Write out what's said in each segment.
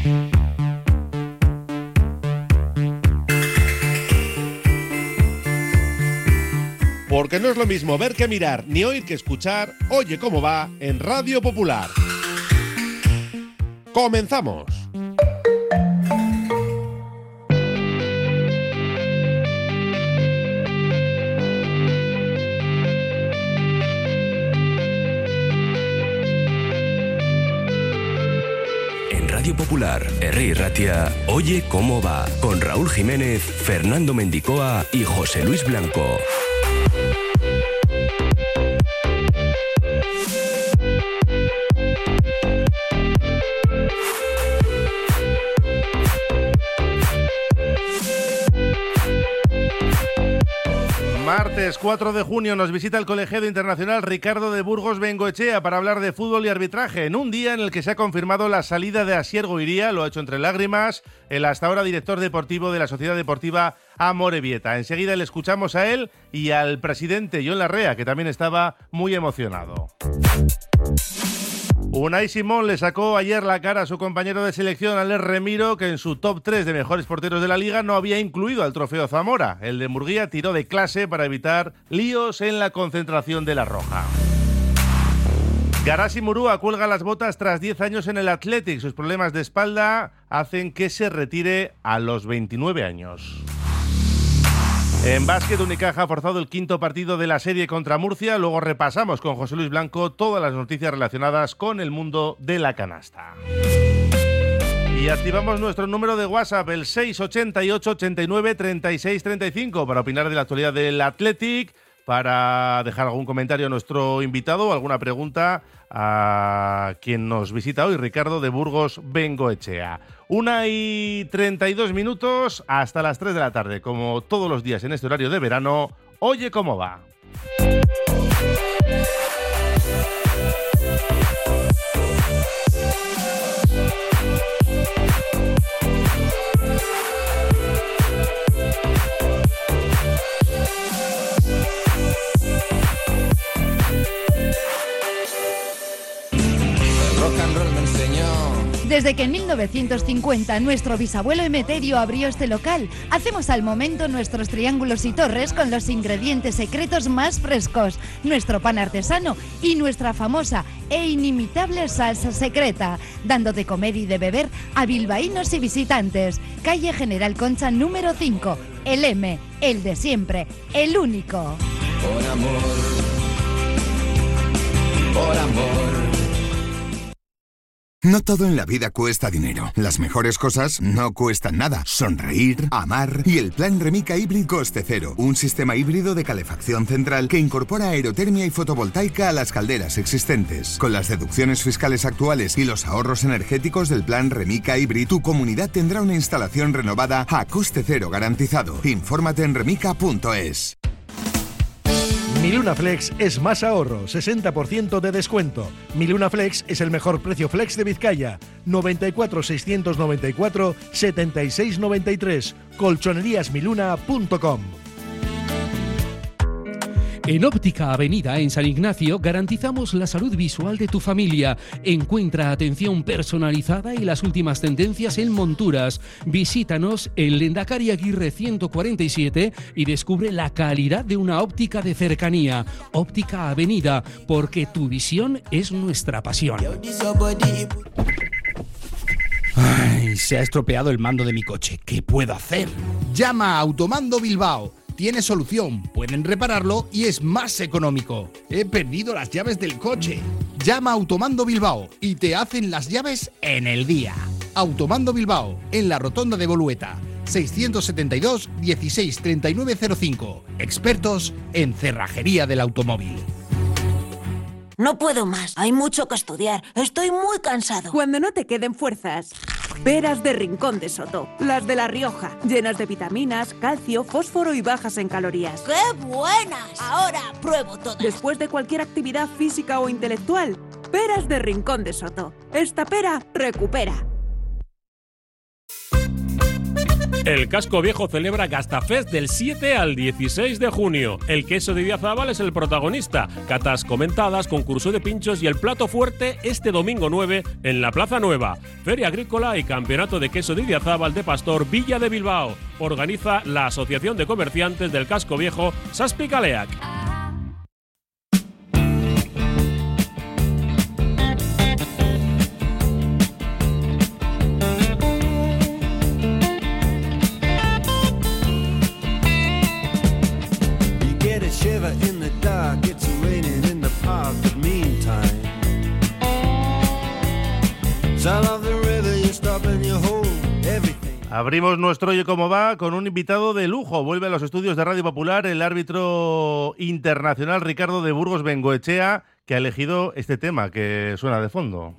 Porque no es lo mismo ver que mirar, ni oír que escuchar. Oye cómo va en Radio Popular. ¡Comenzamos! En Radio Popular, Herri Ratia, Oye cómo va, con Raúl Jiménez, Fernando Mendicoa y José Luis Blanco. Martes 4 de junio nos visita el colegiado internacional Ricardo de Burgos Bengoechea para hablar de fútbol y arbitraje, en un día en el que se ha confirmado la salida de Asier Goiría, lo ha hecho entre lágrimas, el hasta ahora director deportivo de la Sociedad Deportiva Amorebieta. Enseguida le escuchamos a él y al presidente Jon Larrea, que también estaba muy emocionado. Unai Simón le sacó ayer la cara a su compañero de selección, Alex Remiro, que en su top 3 de mejores porteros de la Liga no había incluido al Trofeo Zamora. El de Murguía tiró de clase para evitar líos en la concentración de la Roja. Garasi Murúa cuelga las botas tras 10 años en el Athletic. Sus problemas de espalda hacen que se retire a los 29 años. En básquet, Unicaja ha forzado el quinto partido de la serie contra Murcia. Luego repasamos con José Luis Blanco todas las noticias relacionadas con el mundo de la canasta. Y activamos nuestro número de WhatsApp, el 688 89 36 35, para opinar de la actualidad del Athletic, para dejar algún comentario a nuestro invitado o alguna pregunta a quien nos visita hoy, Ricardo de Burgos Bengoechea. 1:32 hasta las 3 de la tarde, como todos los días en este horario de verano. Oye cómo va. Desde que en 1950 nuestro bisabuelo Emeterio abrió este local, hacemos al momento nuestros triángulos y torres con los ingredientes secretos más frescos, nuestro pan artesano y nuestra famosa e inimitable salsa secreta, dando de comer y de beber a bilbaínos y visitantes. Calle General Concha número 5, el M, el de siempre, el único. Por amor, por amor. No todo en la vida cuesta dinero. Las mejores cosas no cuestan nada. Sonreír, amar y el plan Remica Hybrid Coste Cero. Un sistema híbrido de calefacción central que incorpora aerotermia y fotovoltaica a las calderas existentes. Con las deducciones fiscales actuales y los ahorros energéticos del plan Remica Hybrid, tu comunidad tendrá una instalación renovada a coste cero garantizado. Infórmate en remica.es. Mi Luna Flex es más ahorro, 60% de descuento. Mi Luna Flex es el mejor precio flex de Vizcaya. 94 694 76 93. colchoneríasmiluna.com. En Óptica Avenida, en San Ignacio, garantizamos la salud visual de tu familia. Encuentra atención personalizada y las últimas tendencias en monturas. Visítanos en Lendakari Aguirre 147 y descubre la calidad de una óptica de cercanía. Óptica Avenida, porque tu visión es nuestra pasión. Ay, se ha estropeado el mando de mi coche. ¿Qué puedo hacer? Llama a Automando Bilbao. Tiene solución, pueden repararlo y es más económico. He perdido las llaves del coche. Llama a Automando Bilbao y te hacen las llaves en el día. Automando Bilbao, en la rotonda de Bolueta. 672 16 3905. Expertos en cerrajería del automóvil. No puedo más, hay mucho que estudiar, estoy muy cansado. Cuando no te queden fuerzas, peras de Rincón de Soto, las de La Rioja, llenas de vitaminas, calcio, fósforo y bajas en calorías. ¡Qué buenas! Ahora pruebo todas. Después de cualquier actividad física o intelectual, peras de Rincón de Soto. Esta pera recupera. El Casco Viejo celebra Gastafest del 7 al 16 de junio. El queso de Idiazábal es el protagonista. Catas comentadas, concurso de pinchos y el plato fuerte este domingo 9 en la Plaza Nueva. Feria agrícola y campeonato de queso de Idiazábal de Pastor Villa de Bilbao. Organiza la Asociación de Comerciantes del Casco Viejo Saspicaleac. Abrimos nuestro Oye Cómo Va con un invitado de lujo. Vuelve a los estudios de Radio Popular el árbitro internacional Ricardo de Burgos Bengoechea, que ha elegido este tema que suena de fondo.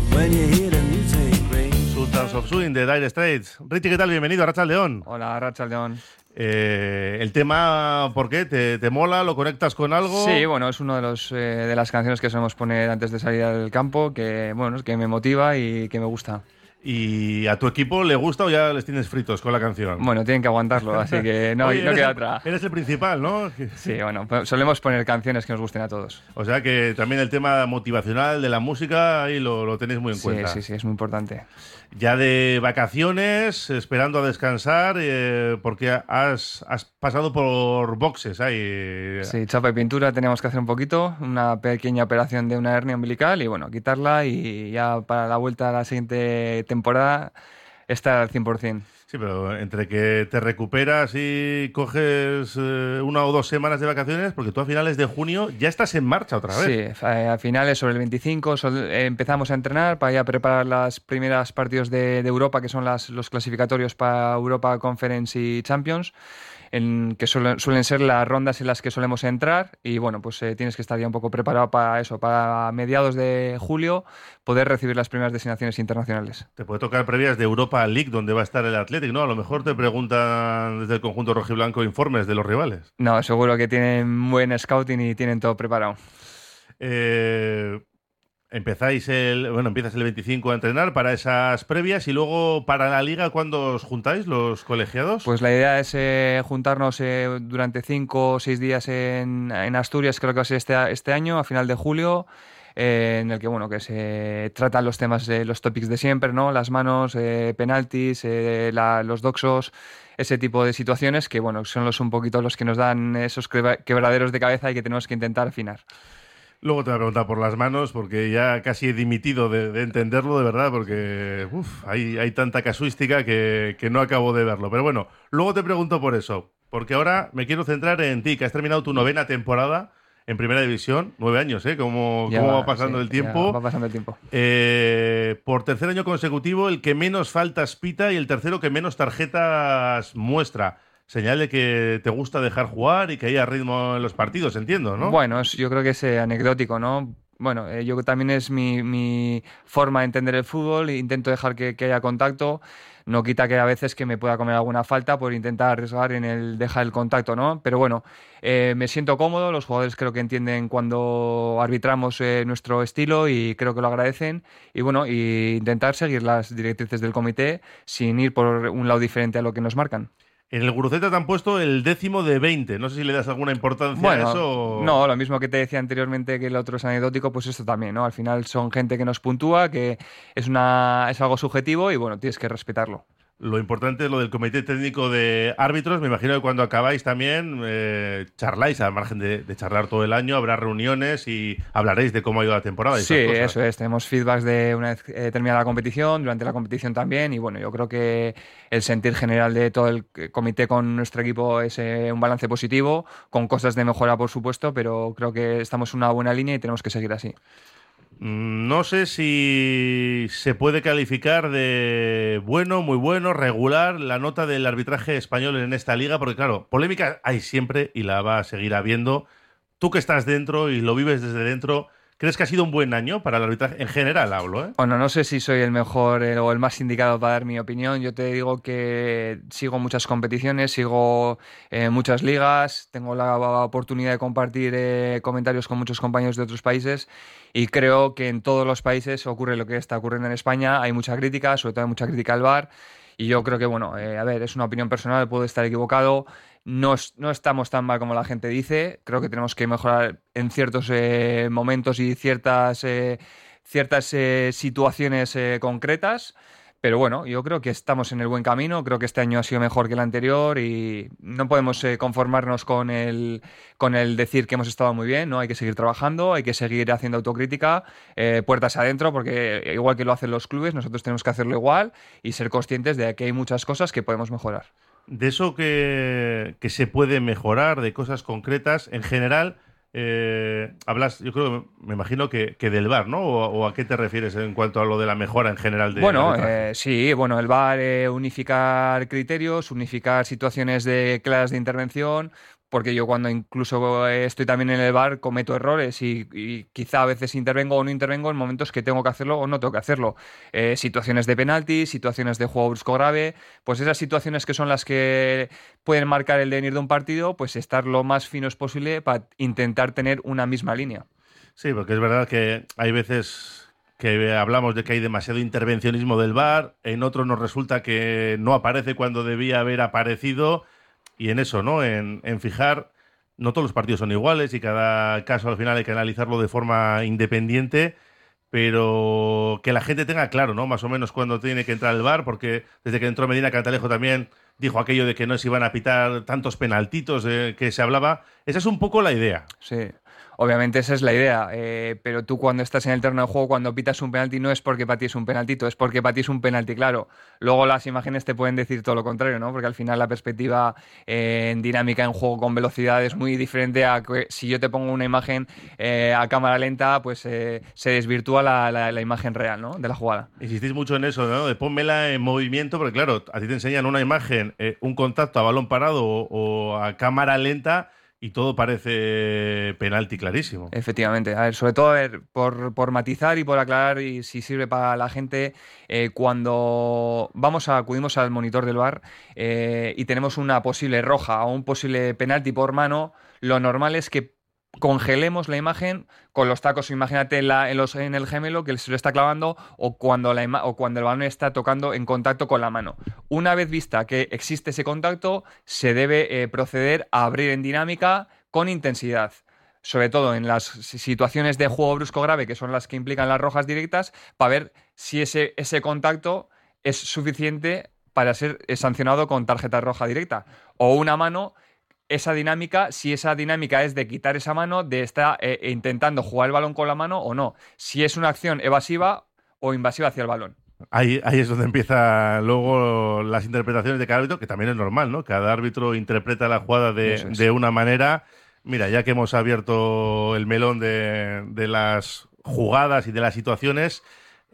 Sultans of Swing de Dire Straits. Richie, ¿qué tal? Bienvenido a Arratsaldeon. Hola, Arratsaldeon. El tema, ¿por qué? ¿Te mola? ¿Lo conectas con algo? Sí, bueno, es uno de las canciones que solemos poner antes de salir al campo, que bueno, es que me motiva y que me gusta. ¿Y a tu equipo le gusta o ya les tienes fritos con la canción? Bueno, tienen que aguantarlo, así que no, Oye, no queda otra. Eres el principal, ¿no? Sí, bueno, solemos poner canciones que nos gusten a todos. O sea que también el tema motivacional de la música ahí lo tenéis muy en cuenta. Sí, es muy importante. Ya de vacaciones, esperando a descansar, porque has pasado por boxes ahí. Sí, chapa y pintura teníamos que hacer un poquito, una pequeña operación de una hernia umbilical y bueno, quitarla y ya para la vuelta a la siguiente temporada estar al 100%. Sí, pero entre que te recuperas y coges 1 o 2 semanas de vacaciones, porque tú a finales de junio ya estás en marcha otra vez. Sí, a finales, sobre el 25, empezamos a entrenar para ya preparar las primeras partidos de Europa, que son los clasificatorios para Europa Conference y Champions, que suelen ser las rondas en las que solemos entrar y bueno, pues tienes que estar ya un poco preparado para eso, para mediados de julio poder recibir las primeras designaciones internacionales. Te puede tocar previas de Europa League, donde va a estar el Athletic, ¿no? A lo mejor te preguntan desde el conjunto rojiblanco informes de los rivales. No, seguro que tienen buen scouting y tienen todo preparado. Empiezas el 25 a entrenar para esas previas y luego para la liga, ¿cuándo os juntáis los colegiados? Pues la idea es juntarnos durante 5 o 6 días en Asturias, creo que va a ser este año, a final de julio, en el que bueno, que se tratan los temas, los topics de siempre, ¿no? Las manos, penaltis, los doxos, ese tipo de situaciones que bueno, son un poquito los que nos dan esos quebraderos de cabeza y que tenemos que intentar afinar. Luego te voy a preguntar por las manos, porque ya casi he dimitido de entenderlo, de verdad, porque hay tanta casuística que no acabo de verlo. Pero bueno, luego te pregunto por eso, porque ahora me quiero centrar en ti, que has terminado tu 9ª temporada en Primera División. 9 años, ¿eh? ¿Cómo va pasando el tiempo? Va pasando el tiempo. Por tercer año consecutivo, el que menos faltas pita y el tercero que menos tarjetas muestra. Señal de que te gusta dejar jugar y que haya ritmo en los partidos, entiendo, ¿no? Bueno, yo creo que es anecdótico, ¿no? Bueno, yo también es mi forma de entender el fútbol, intento dejar que haya contacto, no quita que a veces que me pueda comer alguna falta por intentar arriesgar en el dejar el contacto, ¿no? Pero bueno, me siento cómodo, los jugadores creo que entienden cuando arbitramos nuestro estilo y creo que lo agradecen y bueno, y intentar seguir las directrices del comité sin ir por un lado diferente a lo que nos marcan. En el Guruceta te han puesto el 10º de 20. No sé si le das alguna importancia a eso. No, lo mismo que te decía anteriormente que el otro es anecdótico, pues esto también, ¿no? Al final son gente que nos puntúa, que es algo subjetivo y bueno, tienes que respetarlo. Lo importante es lo del comité técnico de árbitros. Me imagino que cuando acabáis también charláis, al margen de charlar todo el año, habrá reuniones y hablaréis de cómo ha ido la temporada. Sí, eso es. Tenemos feedbacks de una vez terminada la competición, durante la competición también. Y bueno, yo creo que el sentir general de todo el comité con nuestro equipo es un balance positivo, con cosas de mejora, por supuesto, pero creo que estamos en una buena línea y tenemos que seguir así. No sé si se puede calificar de bueno, muy bueno, regular la nota del arbitraje español en esta liga, porque claro, polémica hay siempre y la va a seguir habiendo. Tú que estás dentro y lo vives desde dentro, ¿crees que ha sido un buen año para el arbitraje? En general hablo, ¿eh? Bueno, no sé si soy el mejor o el más indicado para dar mi opinión. Yo te digo que sigo muchas competiciones, sigo muchas ligas, tengo la oportunidad de compartir comentarios con muchos compañeros de otros países y creo que en todos los países ocurre lo que está ocurriendo en España. Hay mucha crítica, sobre todo hay mucha crítica al VAR. Y yo creo que, bueno, a ver, es una opinión personal, puedo estar equivocado. No estamos tan mal como la gente dice. Creo que tenemos que mejorar en ciertos momentos y ciertas situaciones concretas. Pero bueno, yo creo que estamos en el buen camino. Creo que este año ha sido mejor que el anterior y no podemos conformarnos con el decir que hemos estado muy bien, ¿no? Hay que seguir trabajando, hay que seguir haciendo autocrítica, puertas adentro, porque igual que lo hacen los clubes, nosotros tenemos que hacerlo igual y ser conscientes de que hay muchas cosas que podemos mejorar. De eso que se puede mejorar, de cosas concretas, en general, hablas, yo creo, me imagino que del VAR, ¿no? ¿O a qué te refieres en cuanto a lo de la mejora en general? Bueno, sí, bueno, el VAR, unificar criterios, unificar situaciones claras de intervención, porque yo cuando incluso estoy también en el VAR cometo errores y quizá a veces intervengo o no intervengo en momentos que tengo que hacerlo o no tengo que hacerlo. Situaciones de penalti, situaciones de juego brusco grave, pues esas situaciones que son las que pueden marcar el devenir de un partido, pues estar lo más finos posible para intentar tener una misma línea. Sí, porque es verdad que hay veces que hablamos de que hay demasiado intervencionismo del VAR, en otros nos resulta que no aparece cuando debía haber aparecido. Y en eso, ¿no? En fijar, no todos los partidos son iguales y cada caso al final hay que analizarlo de forma independiente, pero que la gente tenga claro, ¿no? Más o menos cuándo tiene que entrar el VAR, porque desde que entró Medina Cantalejo también dijo aquello de que no se iban a pitar tantos penaltitos que se hablaba. Esa es un poco la idea. Sí. Obviamente esa es la idea, pero tú cuando estás en el terreno de juego, cuando pitas un penalti, no es porque patees un penaltito, es porque patees un penalti, claro. Luego las imágenes te pueden decir todo lo contrario, ¿no? Porque al final la perspectiva en dinámica, en juego con velocidad es muy diferente a que si yo te pongo una imagen a cámara lenta, pues se desvirtúa la imagen real, ¿no? De la jugada. Insistís mucho en eso, ¿no? De pónmela en movimiento, porque claro, a ti te enseñan una imagen, un contacto a balón parado o a cámara lenta, y todo parece penalti clarísimo. Efectivamente. A ver, sobre todo por matizar y por aclarar, y si sirve para la gente, cuando acudimos al monitor del VAR y tenemos una posible roja o un posible penalti por mano, lo normal es que congelemos la imagen con los tacos, imagínate en el gemelo que se lo está clavando o cuando el balón está tocando en contacto con la mano. Una vez vista que existe ese contacto, se debe proceder a abrir en dinámica con intensidad, sobre todo en las situaciones de juego brusco grave, que son las que implican las rojas directas, para ver si ese contacto es suficiente para ser sancionado con tarjeta roja directa, o una mano. Esa dinámica, si esa dinámica es de quitar esa mano, de estar intentando jugar el balón con la mano o no. Si es una acción evasiva o invasiva hacia el balón. Ahí es donde empiezan luego las interpretaciones de cada árbitro, que también es normal, ¿no? Cada árbitro interpreta la jugada de una manera. Mira, ya que hemos abierto el melón de las jugadas y de las situaciones,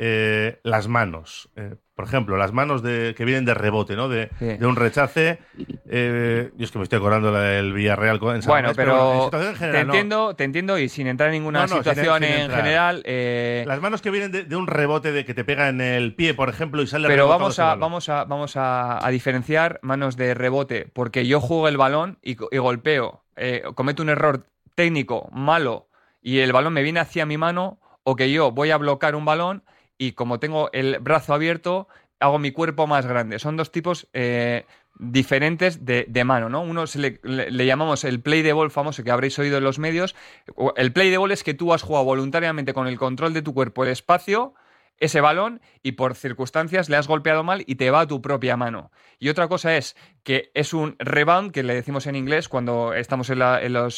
las manos. Por ejemplo, las manos que vienen de rebote, ¿no? De un rechace. Yo es que me estoy acordando del Villarreal en San Bueno, Mamés, pero en situación general, te entiendo y sin entrar en ninguna situación sin en entrar. general. Las manos que vienen de un rebote de que te pega en el pie, por ejemplo, y sale Pero rebotado vamos a diferenciar manos de rebote, porque yo juego el balón y golpeo, cometo un error técnico malo y el balón me viene hacia mi mano, o que yo voy a bloquear un balón y como tengo el brazo abierto, hago mi cuerpo más grande. Son dos tipos diferentes de mano, ¿no? Uno le llamamos el play de ball famoso, que habréis oído en los medios. El play de ball es que tú has jugado voluntariamente con el control de tu cuerpo, el espacio, ese balón, y por circunstancias le has golpeado mal y te va a tu propia mano. Y otra cosa es que es un rebound, que le decimos en inglés cuando estamos en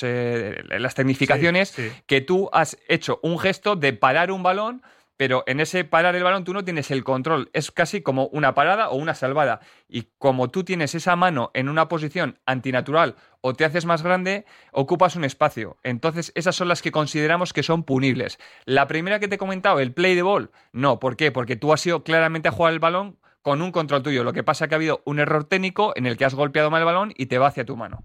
las tecnificaciones, que tú has hecho un gesto de parar un balón, pero en ese parar el balón tú no tienes el control. Es casi como una parada o una salvada. Y como tú tienes esa mano en una posición antinatural o te haces más grande, ocupas un espacio. Entonces, esas son las que consideramos que son punibles. La primera que te he comentado, el play de ball, no. ¿Por qué? Porque tú has ido claramente a jugar el balón con un control tuyo. Lo que pasa es que ha habido un error técnico en el que has golpeado mal el balón y te va hacia tu mano.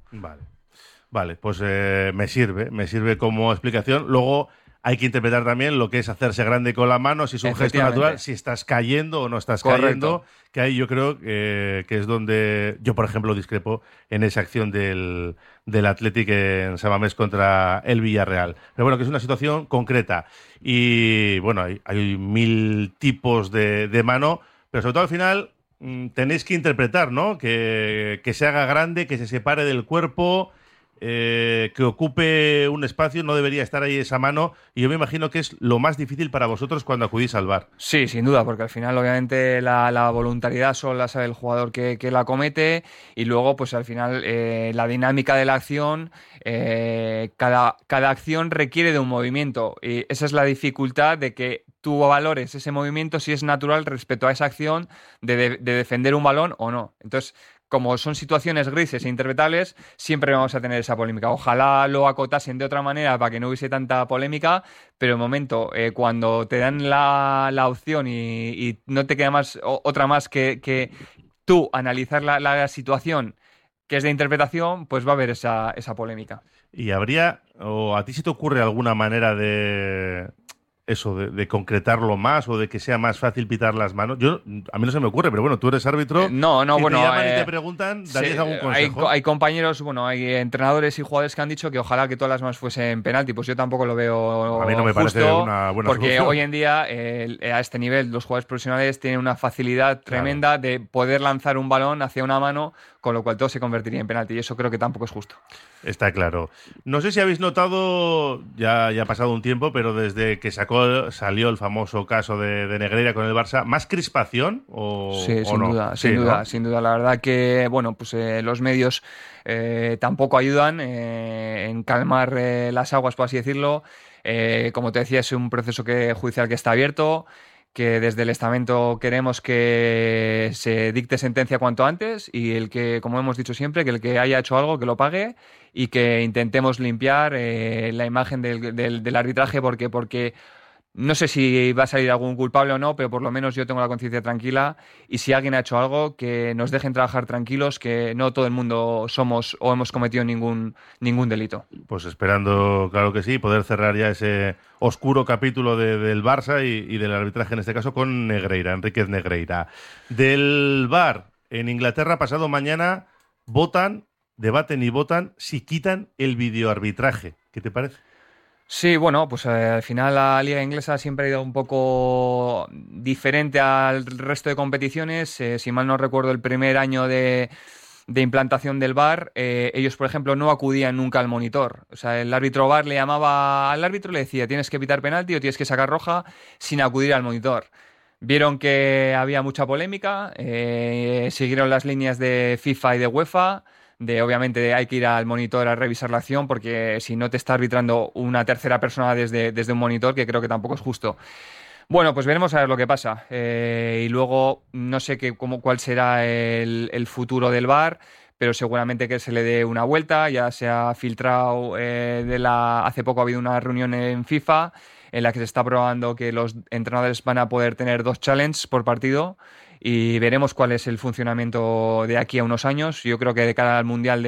Vale, pues me sirve como explicación. Luego hay que interpretar también lo que es hacerse grande con la mano, si es un gesto natural, si estás cayendo o no estás cayendo, que ahí yo creo que es donde yo, por ejemplo, discrepo en esa acción del Athletic en San Mamés contra el Villarreal. Pero bueno, que es una situación concreta. Y bueno, hay 1000 tipos de mano, pero sobre todo al final tenéis que interpretar, ¿no? Que se haga grande, que se separe del cuerpo, que ocupe un espacio, no debería estar ahí esa mano, y yo me imagino que es lo más difícil para vosotros cuando acudís al VAR. Sí, sin duda, porque al final obviamente la voluntariedad solo la sabe el jugador que la comete, y luego pues al final la dinámica de la acción, cada acción requiere de un movimiento, y esa es la dificultad de que tú valores ese movimiento si es natural respecto a esa acción de defender un balón o no. Entonces, como son situaciones grises e interpretables, siempre vamos a tener esa polémica. Ojalá lo acotasen de otra manera para que no hubiese tanta polémica, pero de momento, cuando te dan la opción y no te queda otra más que tú analizar la situación que es de interpretación, pues va a haber esa polémica. ¿Y habría, o a ti se te ocurre alguna manera de concretarlo más o de que sea más fácil pitar las manos? A mí no se me ocurre, pero bueno, tú eres árbitro. Si te llaman y te preguntan, ¿darías algún consejo? Hay compañeros, hay entrenadores y jugadores que han dicho que ojalá que todas las manos fuesen penalti. Pues yo tampoco lo veo a mí no me justo, parece una buena porque solución. Hoy en día, a este nivel, los jugadores profesionales tienen una facilidad tremenda de poder lanzar un balón hacia una mano, con lo cual todo se convertiría en penalti, y eso creo que tampoco es justo. Está claro. No sé si habéis notado, ya ha pasado un tiempo, pero desde que salió el famoso caso de Negreira con el Barça, ¿más crispación o sin no? Duda, ¿no? Sin duda. La verdad que los medios tampoco ayudan en calmar las aguas, por así decirlo. Como te decía, es un proceso judicial que está abierto, que desde el estamento queremos que se dicte sentencia cuanto antes, y el que, como hemos dicho siempre, que el que haya hecho algo que lo pague, y que intentemos limpiar la imagen del arbitraje, porque no sé si va a salir algún culpable o no, pero por lo menos yo tengo la conciencia tranquila, y si alguien ha hecho algo, que nos dejen trabajar tranquilos, que no todo el mundo somos o hemos cometido ningún delito. Pues esperando, claro que sí, poder cerrar ya ese oscuro capítulo del Barça y del arbitraje, en este caso con Negreira, Enríquez Negreira. Del VAR, en Inglaterra, pasado mañana, debaten y votan si quitan el videoarbitraje. ¿Qué te parece? Sí, bueno, pues al final la liga inglesa siempre ha ido un poco diferente al resto de competiciones. Si mal no recuerdo, el primer año de implantación del VAR, ellos, por ejemplo, no acudían nunca al monitor. O sea, el árbitro VAR le llamaba al árbitro y le decía: tienes que pitar penalti o tienes que sacar roja, sin acudir al monitor. Vieron que había mucha polémica, siguieron las líneas de FIFA y de UEFA, obviamente hay que ir al monitor a revisar la acción, porque si no te está arbitrando una tercera persona desde un monitor, que creo que tampoco es justo. Bueno, pues veremos a ver lo que pasa. Y luego no sé cuál será el futuro del VAR, pero seguramente que se le dé una vuelta. Ya se ha filtrado, hace poco ha habido una reunión en FIFA en la que se está probando que los entrenadores van a poder tener 2 challenges por partido, y veremos cuál es el funcionamiento de aquí a unos años. Yo creo que de cara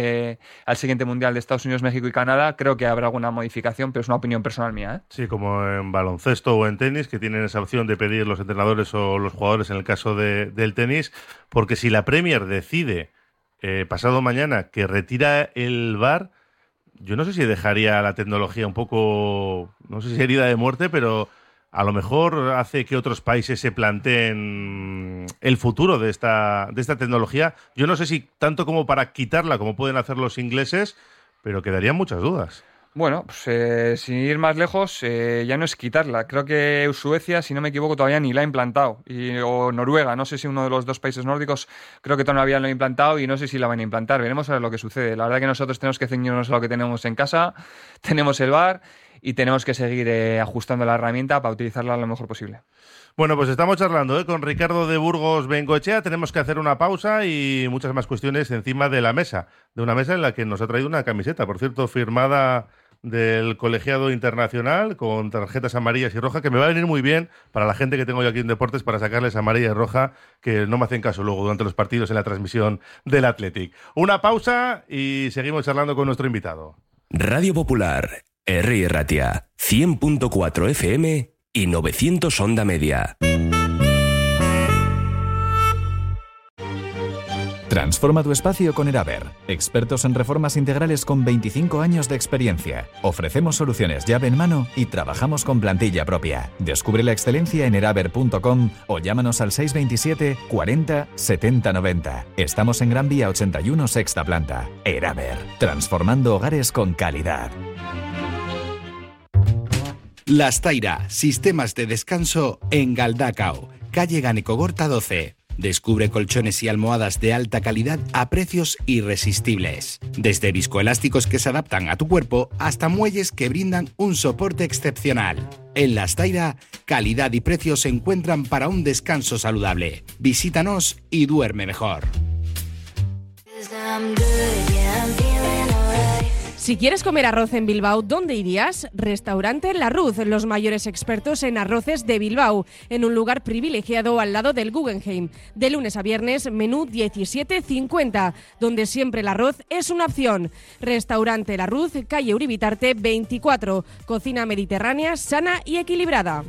al siguiente Mundial de Estados Unidos, México y Canadá, creo que habrá alguna modificación, pero es una opinión personal mía, ¿eh? Sí, como en baloncesto o en tenis, que tienen esa opción de pedir los entrenadores o los jugadores en el caso del tenis, porque si la Premier decide pasado mañana que retira el VAR, yo no sé si dejaría la tecnología un poco, no sé si herida de muerte, pero a lo mejor hace que otros países se planteen el futuro de esta tecnología. Yo no sé si tanto como para quitarla, como pueden hacer los ingleses, pero quedarían muchas dudas. Bueno, pues sin ir más lejos, ya no es quitarla. Creo que Suecia, si no me equivoco, todavía ni la ha implantado. O Noruega, no sé si uno de los 2 países nórdicos, creo que todavía no lo ha implantado, y no sé si la van a implantar. Veremos a ver lo que sucede. La verdad que nosotros tenemos que ceñirnos a lo que tenemos en casa. Tenemos el VAR y tenemos que seguir ajustando la herramienta para utilizarla lo mejor posible. Bueno, pues estamos charlando con Ricardo de Burgos Bengoechea. Tenemos que hacer una pausa y muchas más cuestiones encima de la mesa. De una mesa en la que nos ha traído una camiseta, por cierto, firmada del colegiado internacional, con tarjetas amarillas y rojas, que me va a venir muy bien para la gente que tengo yo aquí en Deportes, para sacarles amarilla y roja, que no me hacen caso luego durante los partidos en la transmisión del Athletic. Una pausa y seguimos charlando con nuestro invitado. Radio Popular, Herri Ratia, 100.4 FM y 900 onda media. Transforma tu espacio con Eraber, expertos en reformas integrales con 25 años de experiencia. Ofrecemos soluciones llave en mano y trabajamos con plantilla propia. Descubre la excelencia en eraber.com o llámanos al 627 40 70 90. Estamos en Gran Vía 81, sexta planta. Eraber, transformando hogares con calidad. Lastaira, sistemas de descanso en Galdacao, calle Ganecogorta 12. Descubre colchones y almohadas de alta calidad a precios irresistibles. Desde viscoelásticos que se adaptan a tu cuerpo hasta muelles que brindan un soporte excepcional. En Lastaira, calidad y precios se encuentran para un descanso saludable. Visítanos y duerme mejor. Si quieres comer arroz en Bilbao, ¿dónde irías? Restaurante La Ruz, los mayores expertos en arroces de Bilbao, en un lugar privilegiado al lado del Guggenheim. De lunes a viernes, menú 17,50, donde siempre el arroz es una opción. Restaurante La Ruz, calle Uribitarte 24, cocina mediterránea, sana y equilibrada.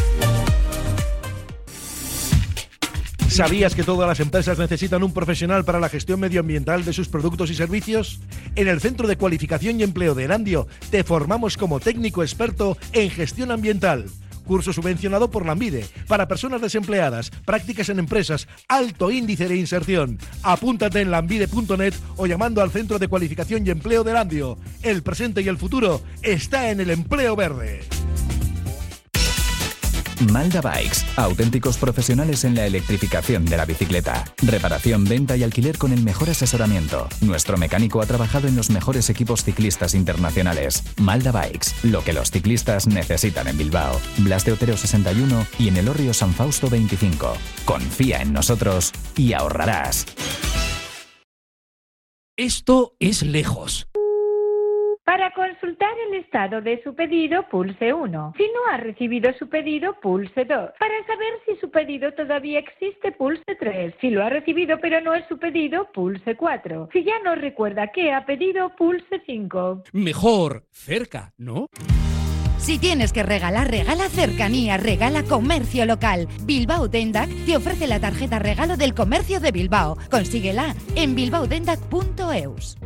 ¿Sabías que todas las empresas necesitan un profesional para la gestión medioambiental de sus productos y servicios? En el Centro de Cualificación y Empleo de Erandio te formamos como técnico experto en gestión ambiental. Curso subvencionado por Lanbide para personas desempleadas, prácticas en empresas, alto índice de inserción. Apúntate en lanbide.net o llamando al Centro de Cualificación y Empleo de Erandio. El presente y el futuro está en el empleo verde. Malda Bikes, auténticos profesionales en la electrificación de la bicicleta. Reparación, venta y alquiler con el mejor asesoramiento. Nuestro mecánico ha trabajado en los mejores equipos ciclistas internacionales. Malda Bikes, lo que los ciclistas necesitan en Bilbao. Blas de Otero 61 y en Elorrio San Fausto 25. Confía en nosotros y ahorrarás. Esto es Lejos. Para consultar el estado de su pedido, pulse 1. Si no ha recibido su pedido, pulse 2. Para saber si su pedido todavía existe, pulse 3. Si lo ha recibido pero no es su pedido, pulse 4. Si ya no recuerda qué ha pedido, pulse 5. Mejor cerca, ¿no? Si tienes que regalar, regala cercanía, regala comercio local. Bilbao Dendac te ofrece la tarjeta regalo del comercio de Bilbao. Consíguela en bilbaodendac.eus.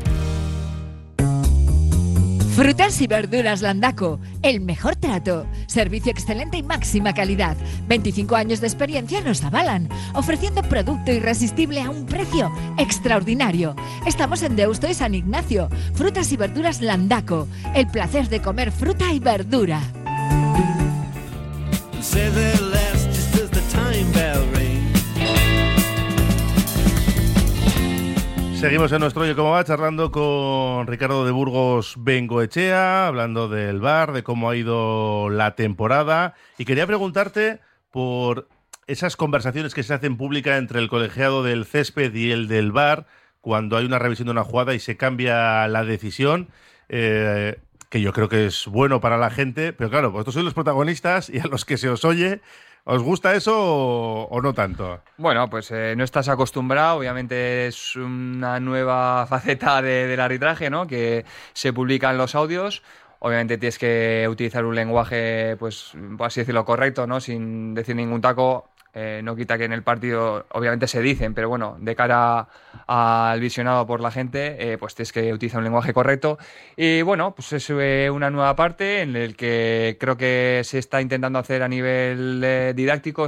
Frutas y verduras Landaco, el mejor trato, servicio excelente y máxima calidad. 25 años de experiencia nos avalan, ofreciendo producto irresistible a un precio extraordinario. Estamos en Deusto y San Ignacio. Frutas y verduras Landaco, el placer de comer fruta y verdura. Seguimos en nuestro Oye Cómo Va, charlando con Ricardo de Burgos Bengoechea, hablando del VAR, de cómo ha ido la temporada. Y quería preguntarte por esas conversaciones que se hacen públicas entre el colegiado del césped y el del VAR, cuando hay una revisión de una jugada y se cambia la decisión, que yo creo que es bueno para la gente. Pero claro, vosotros sois los protagonistas y a los que se os oye, ¿os gusta eso o no tanto? Bueno, pues no estás acostumbrado, obviamente es una nueva faceta del arbitraje, ¿no? Que se publican los audios. Obviamente tienes que utilizar un lenguaje, pues, por así decirlo, correcto, ¿no? Sin decir ningún taco. No quita que en el partido obviamente se dicen, pero bueno, de cara al visionado por la gente, pues tienes que utilizar un lenguaje correcto. Y bueno, pues es una nueva parte en el que creo que se está intentando hacer a nivel didáctico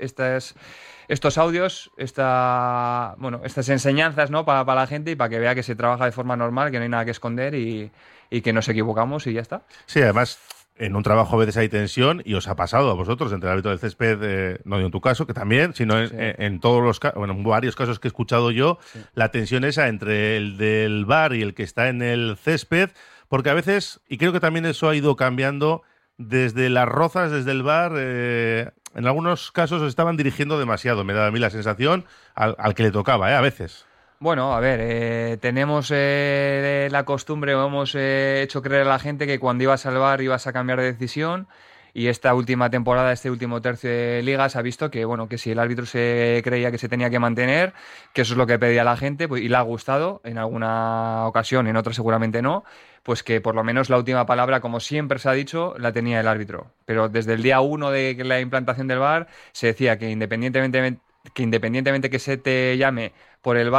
estos audios, estas enseñanzas, ¿no? Para la gente y para que vea que se trabaja de forma normal, que no hay nada que esconder y que nos equivocamos y ya está. Sí, además, en un trabajo a veces hay tensión y os ha pasado a vosotros entre el árbitro del césped, no en tu caso, que también, sino sí. en todos los casos, bueno, en varios casos que he escuchado yo, sí. La tensión esa entre el del VAR y el que está en el césped, porque a veces, y creo que también eso ha ido cambiando, desde las rozas, desde el VAR, en algunos casos os estaban dirigiendo demasiado, me da a mí la sensación, al que le tocaba, a veces. Bueno, a ver, tenemos la costumbre, o hemos hecho creer a la gente que cuando ibas al VAR ibas a cambiar de decisión, y esta última temporada, este último tercio de liga, se ha visto que, bueno, que si el árbitro se creía que se tenía que mantener, que eso es lo que pedía la gente, pues, y le ha gustado en alguna ocasión, en otra seguramente no, pues que por lo menos la última palabra, como siempre se ha dicho, la tenía el árbitro. Pero desde el día 1 de la implantación del VAR se decía que independientemente que se te llame por el VAR,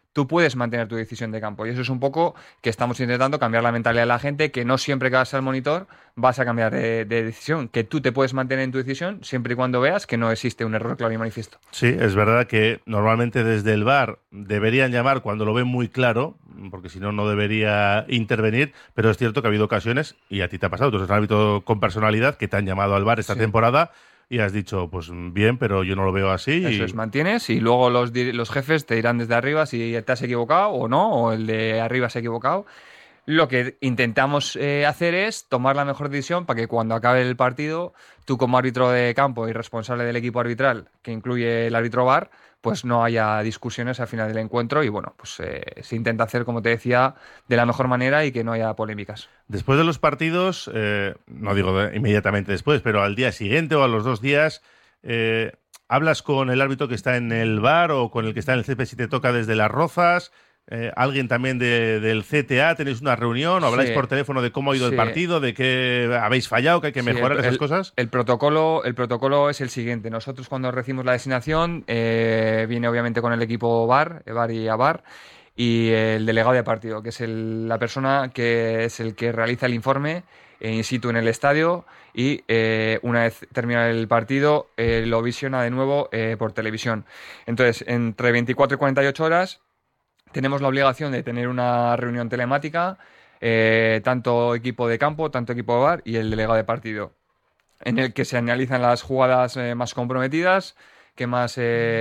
tú puedes mantener tu decisión de campo. Y eso es un poco que estamos intentando cambiar la mentalidad de la gente, que no siempre que vas al monitor vas a cambiar de decisión, que tú te puedes mantener en tu decisión siempre y cuando veas que no existe un error claro y manifiesto. Sí, es verdad que normalmente desde el VAR deberían llamar cuando lo ven muy claro, porque si no, no debería intervenir, pero es cierto que ha habido ocasiones, y a ti te ha pasado, tú eres un árbitro con personalidad, que te han llamado al VAR esta temporada, y has dicho, pues bien, pero yo no lo veo así. Eso es, mantienes y luego los jefes te dirán desde arriba si te has equivocado o no, o el de arriba se ha equivocado. Lo que intentamos hacer es tomar la mejor decisión para que cuando acabe el partido, tú como árbitro de campo y responsable del equipo arbitral, que incluye el árbitro VAR, pues no haya discusiones al final del encuentro y bueno, pues se intenta hacer, como te decía, de la mejor manera y que no haya polémicas. Después de los partidos, no digo inmediatamente después, pero al día siguiente o a los 2 días, ¿hablas con el árbitro que está en el VAR o con el que está en el césped si te toca desde Las Rozas? ¿Alguien también del CTA? ¿Tenéis una reunión o habláis por teléfono de cómo ha ido el partido, de qué habéis fallado, que hay que mejorar esas cosas? El protocolo es el siguiente. Nosotros cuando recibimos la designación viene obviamente con el equipo VAR y AVAR y el delegado de partido, que es la persona que es el que realiza el informe in situ en el estadio y una vez termina el partido lo visiona de nuevo por televisión. Entonces, entre 24 y 48 horas tenemos la obligación de tener una reunión telemática, tanto equipo de campo, tanto equipo de VAR y el delegado de partido, en el que se analizan las jugadas más comprometidas, que más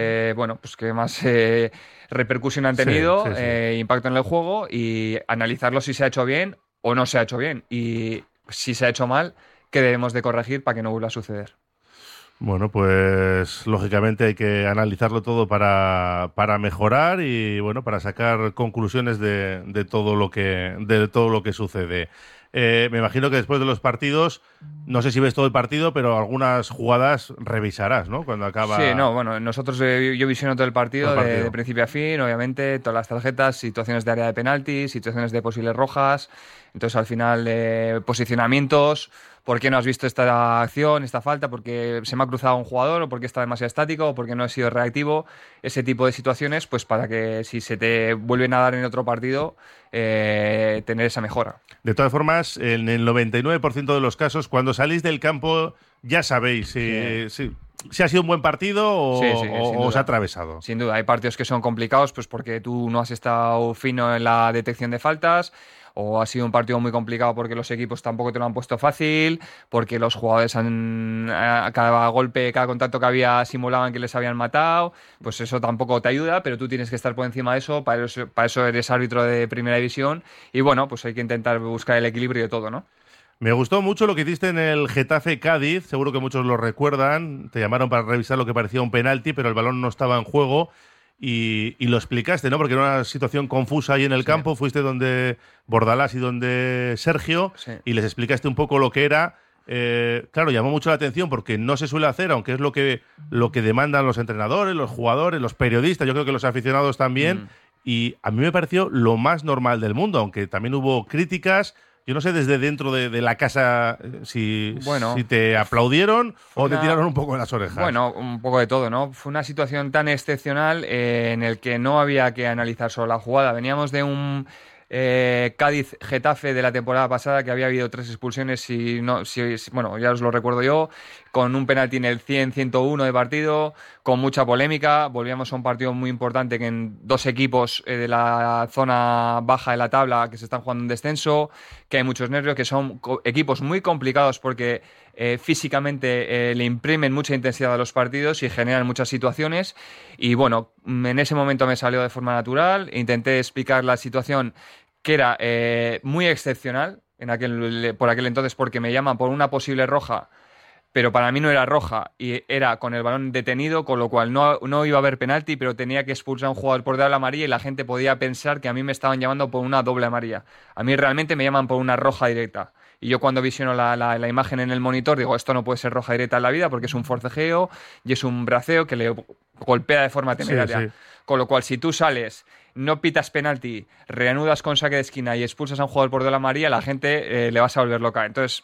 repercusión han tenido, impacto en el juego, y analizarlo si se ha hecho bien o no se ha hecho bien. Y si se ha hecho mal, ¿qué debemos de corregir para que no vuelva a suceder? Bueno, pues lógicamente hay que analizarlo todo para mejorar y bueno, para sacar conclusiones de todo lo que sucede. Me imagino que después de los partidos, no sé si ves todo el partido, pero algunas jugadas revisarás, ¿no? Cuando acaba. Sí, no, bueno, nosotros yo visiono todo el partido, de principio a fin, obviamente, todas las tarjetas, situaciones de área de penalti, situaciones de posibles rojas, entonces al final posicionamientos. ¿Por qué no has visto esta acción, esta falta? ¿Por qué se me ha cruzado un jugador? ¿O por qué está demasiado estático? ¿O por qué no he sido reactivo? Ese tipo de situaciones, pues para que si se te vuelven a dar en otro partido, tener esa mejora. De todas formas, en el 99% de los casos, cuando salís del campo, ya sabéis si ha sido un buen partido o os ha atravesado. Sin duda, hay partidos que son complicados pues porque tú no has estado fino en la detección de faltas, o ha sido un partido muy complicado porque los equipos tampoco te lo han puesto fácil, porque los jugadores cada golpe, cada contacto que había simulaban que les habían matado, pues eso tampoco te ayuda, pero tú tienes que estar por encima de eso, para eso eres árbitro de primera división y bueno, pues hay que intentar buscar el equilibrio de todo, ¿no? Me gustó mucho lo que hiciste en el Getafe Cádiz, seguro que muchos lo recuerdan, te llamaron para revisar lo que parecía un penalti, pero el balón no estaba en juego. Y lo explicaste, ¿no? Porque era una situación confusa ahí en el campo. Fuiste donde Bordalás y donde Sergio y les explicaste un poco lo que era. Claro, llamó mucho la atención porque no se suele hacer, aunque es lo que demandan los entrenadores, los jugadores, los periodistas, yo creo que los aficionados también. Y a mí me pareció lo más normal del mundo, aunque también hubo críticas. Yo no sé desde dentro de la casa si te aplaudieron o te tiraron un poco en las orejas. Bueno, un poco de todo, ¿no? Fue una situación tan excepcional en el que no había que analizar solo la jugada. Veníamos de un Cádiz-Getafe de la temporada pasada que había habido 3 expulsiones, bueno, ya os lo recuerdo yo, con un penalti en el 100-101 de partido, con mucha polémica. Volvíamos a un partido muy importante que en 2 equipos de la zona baja de la tabla que se están jugando un descenso, que hay muchos nervios, que son equipos muy complicados porque físicamente le imprimen mucha intensidad a los partidos y generan muchas situaciones. Y bueno, en ese momento me salió de forma natural, intenté explicar la situación que era muy excepcional por aquel entonces, porque me llaman por una posible roja, pero para mí no era roja y era con el balón detenido, con lo cual no iba a haber penalti, pero tenía que expulsar a un jugador por dar la amarilla y la gente podía pensar que a mí me estaban llamando por una doble amarilla. A mí realmente me llaman por una roja directa. Y yo cuando visiono la imagen en el monitor digo, esto no puede ser roja directa en la vida porque es un forcejeo y es un braceo que le golpea de forma temeraria. Sí. Con lo cual, si tú sales, no pitas penalti, reanudas con saque de esquina y expulsas a un jugador por doble amarilla, la gente le vas a volver loca. Entonces,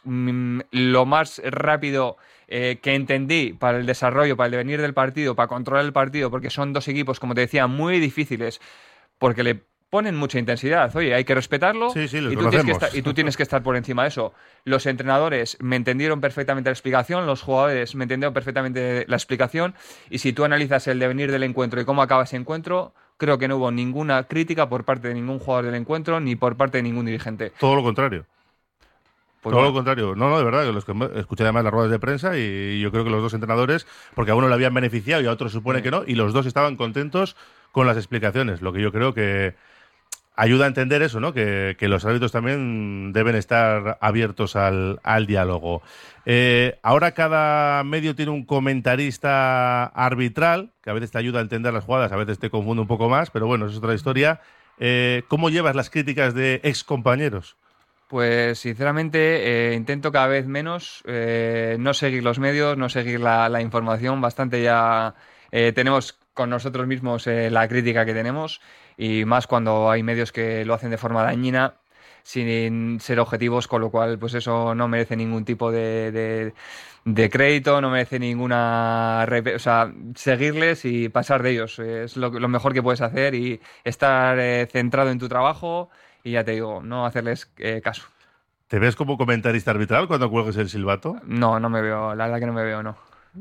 lo más rápido que entendí para el desarrollo, para el devenir del partido, para controlar el partido, porque son 2 equipos, como te decía, muy difíciles, porque le ponen mucha intensidad. Oye, hay que respetarlo y tú tienes que estar por encima de eso. Los entrenadores me entendieron perfectamente la explicación, los jugadores me entendieron perfectamente la explicación, y si tú analizas el devenir del encuentro y cómo acaba ese encuentro, creo que no hubo ninguna crítica por parte de ningún jugador del encuentro ni por parte de ningún dirigente. Todo lo contrario. Todo lo contrario. No, de verdad, los que escuché además las ruedas de prensa y yo creo que los dos entrenadores, porque a uno le habían beneficiado y a otro supone que no, y los dos estaban contentos con las explicaciones, lo que yo creo que ayuda a entender eso, ¿no? Que los árbitros también deben estar abiertos al diálogo. Ahora cada medio tiene un comentarista arbitral, que a veces te ayuda a entender las jugadas, a veces te confunde un poco más, pero bueno, eso es otra historia. ¿Cómo llevas las críticas de excompañeros? Pues sinceramente intento cada vez menos no seguir los medios, no seguir la información. Bastante ya tenemos con nosotros mismos la crítica que tenemos, y más cuando hay medios que lo hacen de forma dañina sin ser objetivos, con lo cual pues eso no merece ningún tipo de crédito, no merece ninguna... O sea, seguirles y pasar de ellos es lo mejor que puedes hacer, y estar centrado en tu trabajo y, ya te digo, no hacerles caso. ¿Te ves como comentarista arbitral cuando cuelgues el silbato? No me veo, la verdad que no me veo, no.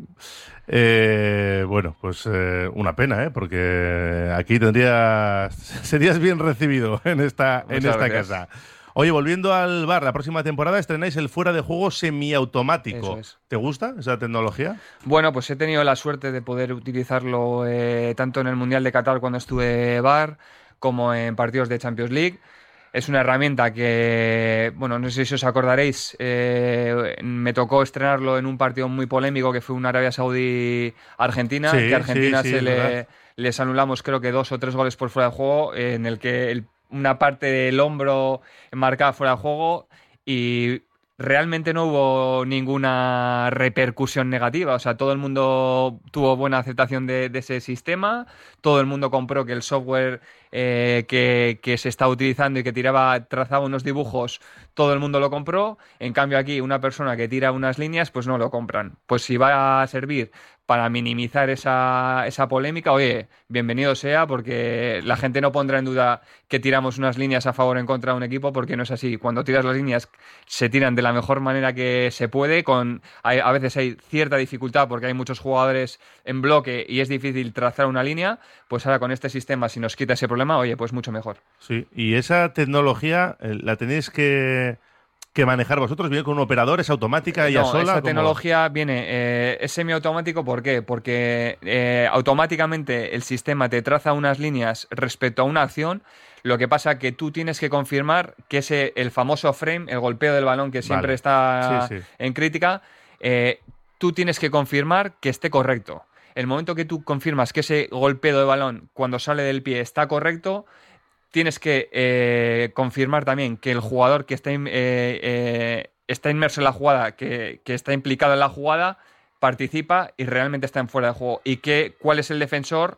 Bueno, pues una pena, porque aquí serías bien recibido en esta casa. Oye, volviendo al VAR, la próxima temporada estrenáis el fuera de juego semiautomático. Eso es. ¿Te gusta esa tecnología? Bueno, pues he tenido la suerte de poder utilizarlo tanto en el Mundial de Qatar cuando estuve VAR, como en partidos de Champions League. Es una herramienta que, bueno, no sé si os acordaréis, me tocó estrenarlo en un partido muy polémico que fue un Arabia Saudí-Argentina, que a Argentina les anulamos creo que 2 o 3 goles por fuera de juego, en el que una parte del hombro marcada fuera de juego, y realmente no hubo ninguna repercusión negativa. O sea, todo el mundo tuvo buena aceptación de ese sistema, todo el mundo compró que el software que se está utilizando y que trazaba unos dibujos, todo el mundo lo compró. En cambio aquí, una persona que tira unas líneas, pues no lo compran. Pues si va a servir para minimizar esa polémica, oye, bienvenido sea, porque la gente no pondrá en duda que tiramos unas líneas a favor o en contra de un equipo, porque no es así. Cuando tiras las líneas, se tiran de la mejor manera que se puede. A veces hay cierta dificultad porque hay muchos jugadores en bloque y es difícil trazar una línea. Pues ahora con este sistema, si nos quita ese problema, oye, pues mucho mejor. Sí, y esa tecnología la tenéis que manejar vosotros. ¿Viene con un operador? ¿Es automática ella sola? Esa tecnología viene, es semiautomático. ¿Por qué? Porque automáticamente el sistema te traza unas líneas respecto a una acción. Lo que pasa que tú tienes que confirmar que el famoso frame, el golpeo del balón que siempre está en crítica, tú tienes que confirmar que esté correcto. El momento que tú confirmas que ese golpeo de balón cuando sale del pie está correcto, tienes que confirmar también que el jugador que está inmerso en la jugada, que está implicado en la jugada, participa y realmente está en fuera de juego. Y cuál es el defensor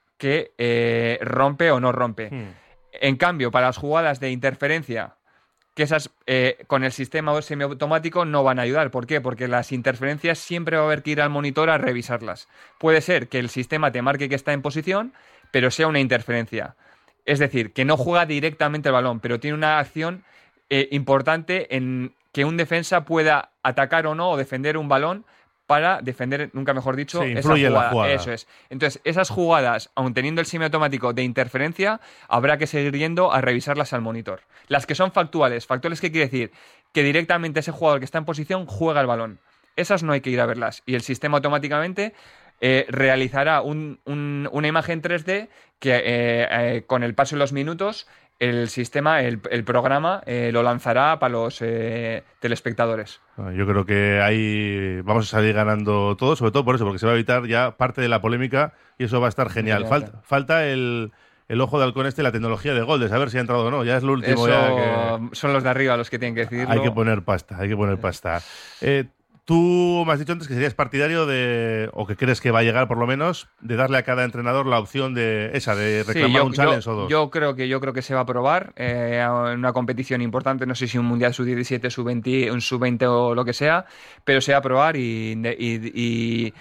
que rompe o no rompe. En cambio, para las jugadas de interferencia, que esas con el sistema semiautomático no van a ayudar. ¿Por qué? Porque las interferencias siempre va a haber que ir al monitor a revisarlas. Puede ser que el sistema te marque que está en posición, pero sea una interferencia. Es decir, que no juega directamente el balón, pero tiene una acción importante en que un defensa pueda atacar o no, o defender un balón para defender, nunca mejor dicho, esa jugada. La jugada. Eso es. Entonces, esas jugadas, aun teniendo el semiautomático de interferencia, habrá que seguir yendo a revisarlas al monitor. Las que son factuales, ¿qué quiere decir? Que directamente ese jugador que está en posición juega el balón. Esas no hay que ir a verlas. Y el sistema automáticamente realizará una imagen 3D que con el paso de los minutos el sistema, el programa lo lanzará para los telespectadores. Yo creo que ahí vamos a salir ganando todo, sobre todo por eso, porque se va a evitar ya parte de la polémica y eso va a estar genial. Falta el ojo de halcón la tecnología de gol, de saber si ha entrado o no. Ya es lo último. Eso son los de arriba los que tienen que decirlo. Hay que poner pasta. Tú me has dicho antes que serías partidario o que crees que va a llegar por lo menos, de darle a cada entrador la opción de reclamar un challenge o dos. Yo creo que se va a probar en una competición importante, no sé si un Mundial sub-17, sub-20, un sub-20 o lo que sea, pero se va a probar y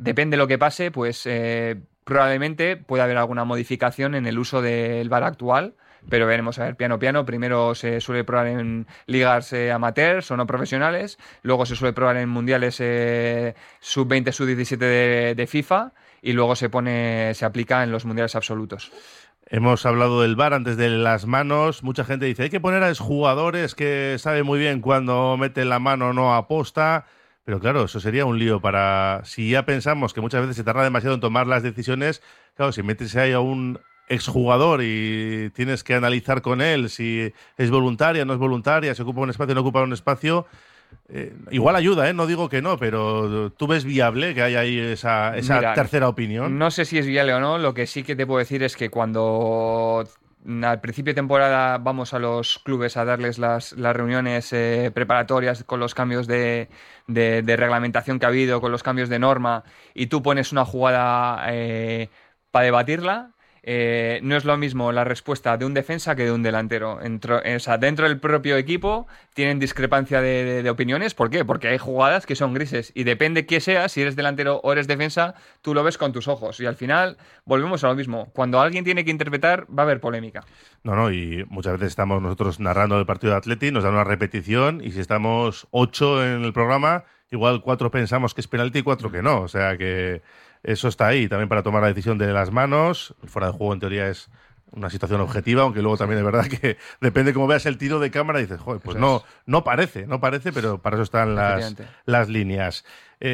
depende de lo que pase, pues probablemente pueda haber alguna modificación en el uso del VAR actual, pero veremos a ver piano. Primero se suele probar en ligas amateurs o no profesionales, luego se suele probar en mundiales sub-20, sub-17 de FIFA, y luego se aplica en los mundiales absolutos. Hemos hablado del VAR antes de las manos. Mucha gente dice, hay que poner a exjugadores que saben muy bien cuando meten la mano o no aposta. Pero claro, eso sería un lío para... Si ya pensamos que muchas veces se tarda demasiado en tomar las decisiones, claro, si metes ahí a un exjugador y tienes que analizar con él si es voluntaria, no es voluntaria, si ocupa un espacio o no ocupa un espacio, igual ayuda, no digo que no, pero ¿tú ves viable que haya ahí esa Mira, tercera opinión? No sé si es viable o no, lo que sí que te puedo decir es que cuando al principio de temporada vamos a los clubes a darles las reuniones preparatorias con los cambios de reglamentación que ha habido, con los cambios de norma, y tú pones una jugada para debatirla, no es lo mismo la respuesta de un defensa que de un delantero. Dentro del propio equipo tienen discrepancia de opiniones. ¿Por qué? Porque hay jugadas que son grises y depende qué seas, si eres delantero o eres defensa, tú lo ves con tus ojos y al final volvemos a lo mismo. Cuando alguien tiene que interpretar va a haber polémica. No, y muchas veces estamos nosotros narrando el partido de Atleti, nos dan una repetición y si estamos 8 en el programa, igual 4 pensamos que es penalti y 4 que no. O sea que eso está ahí también para tomar la decisión de las manos. Fuera de juego en teoría es una situación objetiva, aunque luego también es verdad que depende cómo veas el tiro de cámara y dices, joder, pues no parece, pero para eso están las líneas.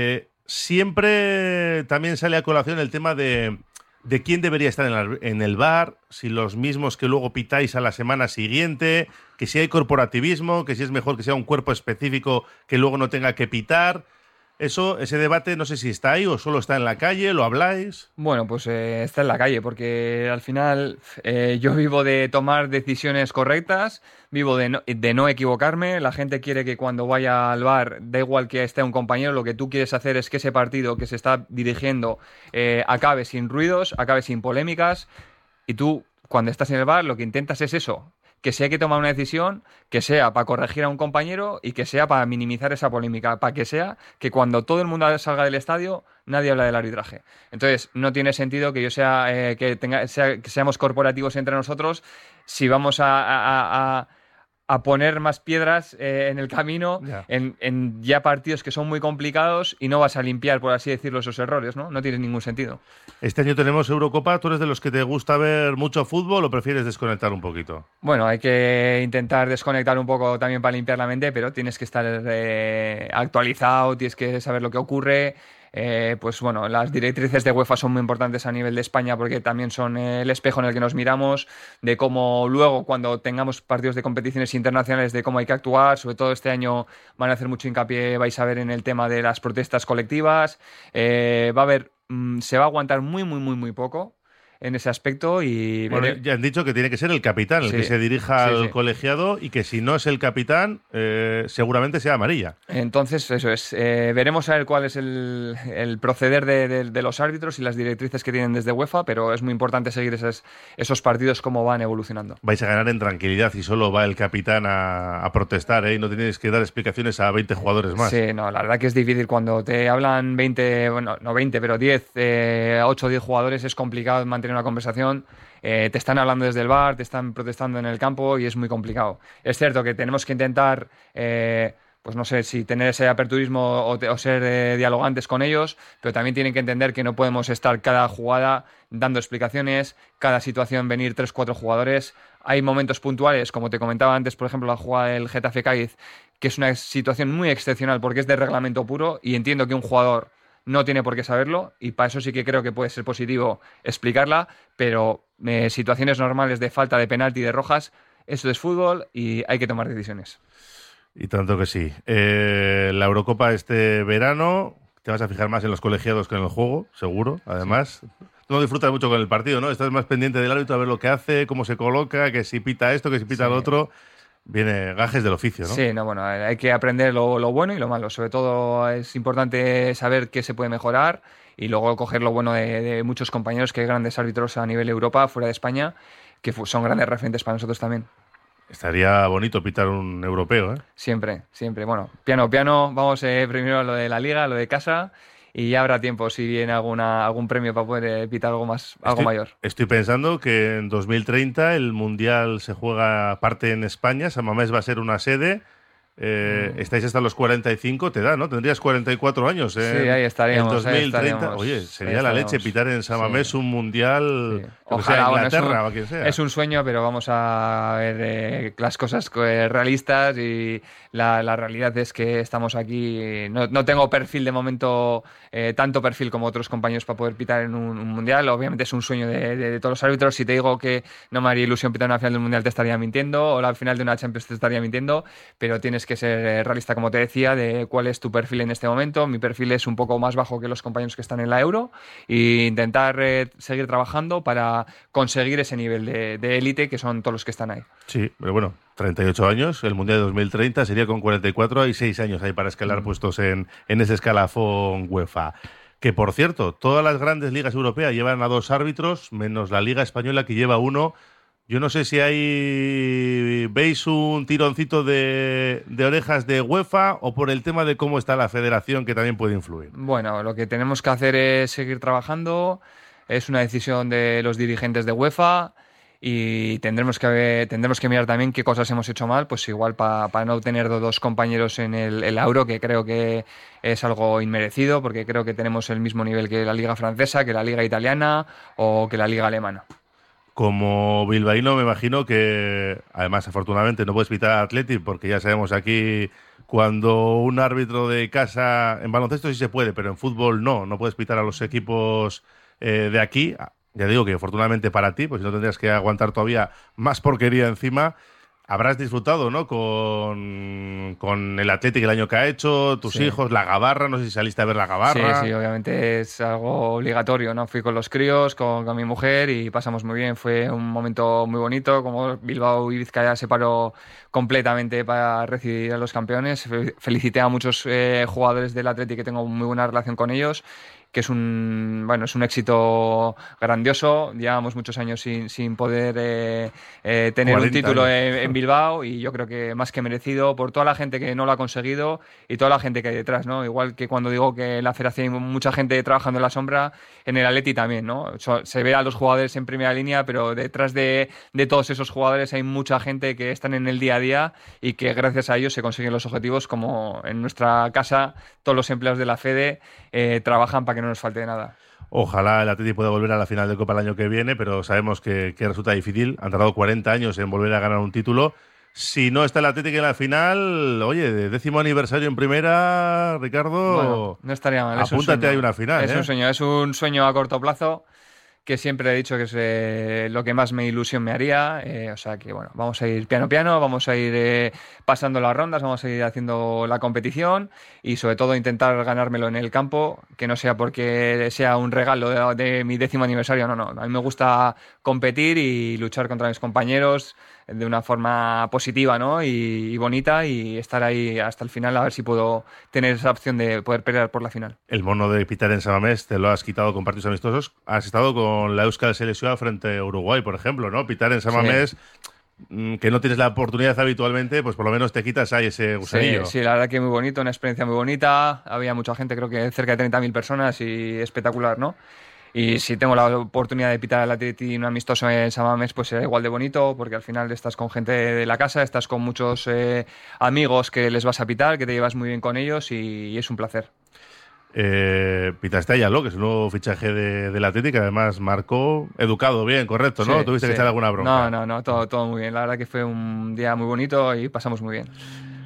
Siempre también sale a colación el tema de quién debería estar en el VAR, si los mismos que luego pitáis a la semana siguiente, que si hay corporativismo, que si es mejor que sea un cuerpo específico que luego no tenga que pitar. Ese debate no sé si está ahí o solo está en la calle, ¿lo habláis? Bueno, pues está en la calle, porque al final yo vivo de tomar decisiones correctas, vivo de no equivocarme. La gente quiere que cuando vaya al VAR, da igual que esté un compañero, lo que tú quieres hacer es que ese partido que se está dirigiendo acabe sin ruidos, acabe sin polémicas, y tú cuando estás en el VAR lo que intentas es eso, que si hay que tomar una decisión, que sea para corregir a un compañero y que sea para minimizar esa polémica, para que sea que cuando todo el mundo salga del estadio nadie habla del arbitraje. Entonces no tiene sentido que yo que seamos corporativos entre nosotros si vamos a poner más piedras en el camino en ya partidos que son muy complicados y no vas a limpiar, por así decirlo, esos errores, ¿no? No tiene ningún sentido. Este año tenemos Eurocopa. ¿Tú eres de los que te gusta ver mucho fútbol o prefieres desconectar un poquito? Bueno, hay que intentar desconectar un poco también para limpiar la mente, pero tienes que estar actualizado, tienes que saber lo que ocurre. Pues bueno, las directrices de UEFA son muy importantes a nivel de España porque también son el espejo en el que nos miramos, de cómo luego cuando tengamos partidos de competiciones internacionales, de cómo hay que actuar. Sobre todo este año van a hacer mucho hincapié, vais a ver, en el tema de las protestas colectivas. Se va a aguantar muy poco en ese aspecto y... Bueno, ya han dicho que tiene que ser el capitán el que se dirija al colegiado y que si no es el capitán seguramente sea amarilla. Entonces eso es, veremos a ver cuál es el proceder de los árbitros y las directrices que tienen desde UEFA, pero es muy importante seguir esos partidos cómo van evolucionando. Vais a ganar en tranquilidad y solo va el capitán a protestar, y no tenéis que dar explicaciones a 20 jugadores más. Sí, no, la verdad que es difícil cuando te hablan 20, bueno, no 20, pero 10, 8 o 10 jugadores, es complicado mantener una conversación. Te están hablando desde el VAR, te están protestando en el campo y es muy complicado. Es cierto que tenemos que intentar, pues no sé si tener ese aperturismo o ser dialogantes con ellos, pero también tienen que entender que no podemos estar cada jugada dando explicaciones, cada situación venir 3-4 jugadores. Hay momentos puntuales, como te comentaba antes, por ejemplo, la jugada del Getafe Cádiz, que es una situación muy excepcional porque es de reglamento puro y entiendo que un jugador no tiene por qué saberlo y para eso sí que creo que puede ser positivo explicarla, pero situaciones normales de falta, de penalti, de rojas, eso es fútbol y hay que tomar decisiones. Y tanto que sí. La Eurocopa este verano, te vas a fijar más en los colegiados que en el juego, seguro, además. Sí. Tú no disfrutas mucho con el partido, ¿no? Estás más pendiente del árbitro a ver lo que hace, cómo se coloca, que si pita esto, que si pita lo otro. Viene gajes del oficio, ¿no? Sí, bueno, hay que aprender lo bueno y lo malo. Sobre todo es importante saber qué se puede mejorar y luego coger lo bueno de muchos compañeros que hay grandes árbitros a nivel Europa, fuera de España, que son grandes referentes para nosotros también. Estaría bonito pitar un europeo, ¿eh? Siempre. Bueno, piano. Vamos primero a lo de la Liga, a lo de casa y ya habrá tiempo si viene algún premio para poder pitar algo mayor. Estoy pensando que en 2030 el Mundial se juega parte en España, San Mamés va a ser una sede. Estáis hasta los 45, te da, ¿no? Tendrías 44 años. Sí, ahí estaríamos. En 2030, ahí estaríamos, oye, sería la leche pitar en San Mamés un mundial, ojalá, Inglaterra o quien sea. Es un sueño, pero vamos a ver las cosas realistas, y la realidad es que estamos aquí. No tengo perfil de momento, tanto perfil como otros compañeros para poder pitar en un mundial. Obviamente es un sueño de todos los árbitros. Si te digo que no me haría ilusión pitar una final del mundial, te estaría mintiendo, o la final de una Champions te estaría mintiendo, pero tienes que ser realista, como te decía, de cuál es tu perfil en este momento. Mi perfil es un poco más bajo que los compañeros que están en la Euro, e intentar seguir trabajando para conseguir ese nivel de élite que son todos los que están ahí. Sí, pero bueno, 38 años, el Mundial de 2030 sería con 44, hay 6 años ahí para escalar puestos en ese escalafón UEFA. Que, por cierto, todas las grandes ligas europeas llevan a 2 árbitros, menos la Liga Española, que lleva 1. Yo no sé si veis un tironcito de orejas de UEFA, o por el tema de cómo está la federación, que también puede influir. Bueno, lo que tenemos que hacer es seguir trabajando. Es una decisión de los dirigentes de UEFA, y tendremos que mirar también qué cosas hemos hecho mal, pues igual para no tener 2 compañeros en el Euro, que creo que es algo inmerecido, porque creo que tenemos el mismo nivel que la Liga Francesa, que la Liga Italiana o que la Liga Alemana. Como bilbaíno, me imagino que, además, afortunadamente, no puedes pitar a Athletic, porque ya sabemos aquí, cuando un árbitro de casa, en baloncesto sí se puede, pero en fútbol no puedes pitar a los equipos de aquí. Ya digo que afortunadamente para ti, pues si no tendrías que aguantar todavía más porquería encima. Habrás disfrutado, ¿no?, con el Athletic el año que ha hecho, tus hijos, la gabarra, no sé si saliste a ver la gabarra. Sí, obviamente es algo obligatorio, ¿no? Fui con los críos, con mi mujer, y pasamos muy bien. Fue un momento muy bonito, como Bilbao y Vizcaya se paró completamente para recibir a los campeones. Felicité a muchos jugadores del Athletic, que tengo muy buena relación con ellos, que es un éxito grandioso. Llevamos muchos años sin poder tener un título en Bilbao, y yo creo que más que merecido por toda la gente que no lo ha conseguido y toda la gente que hay detrás, ¿no? Igual que cuando digo que en la federación hay mucha gente trabajando en la sombra, en el Atleti también, ¿no? Se ve a los jugadores en primera línea, pero detrás de todos esos jugadores hay mucha gente que están en el día a día, y que gracias a ellos se consiguen los objetivos, como en nuestra casa todos los empleados de la Fede trabajan para que no nos falte nada. Ojalá el Atleti pueda volver a la final de Copa el año que viene, pero sabemos que resulta difícil. Han tardado 40 años en volver a ganar un título. Si no está el Atleti en la final, oye, de 10º aniversario en primera, Ricardo, bueno, no estaría mal. Apúntate, hay una final. Es un sueño a corto plazo, que siempre he dicho que es lo que más me ilusión me haría. O sea que, bueno, vamos a ir piano a piano, vamos a ir pasando las rondas, vamos a ir haciendo la competición, y sobre todo intentar ganármelo en el campo, que no sea porque sea un regalo de mi 10º aniversario, no. A mí me gusta competir y luchar contra mis compañeros de una forma positiva, ¿no? y bonita, y estar ahí hasta el final, a ver si puedo tener esa opción de poder pelear por la final. El mono de pitar en San Mamés te lo has quitado con partidos amistosos. Has estado con la Euskal Selección frente a Uruguay, por ejemplo, ¿no? Pitar en San Mamés, que no tienes la oportunidad habitualmente, pues por lo menos te quitas ahí ese gusanillo. Sí, la verdad que muy bonito, una experiencia muy bonita. Había mucha gente, creo que cerca de 30.000 personas, y espectacular, ¿no? Y si tengo la oportunidad de pitar al Atleti un amistoso en San Mamés, pues será igual de bonito, porque al final estás con gente de la casa, estás con muchos amigos que les vas a pitar, que te llevas muy bien con ellos, y es un placer. Pitaste a Ayalo, que es un nuevo fichaje del Atleti, que además marcó educado, bien, correcto, ¿no? ¿Tuviste que echar alguna bronca? No, todo muy bien. La verdad que fue un día muy bonito y pasamos muy bien.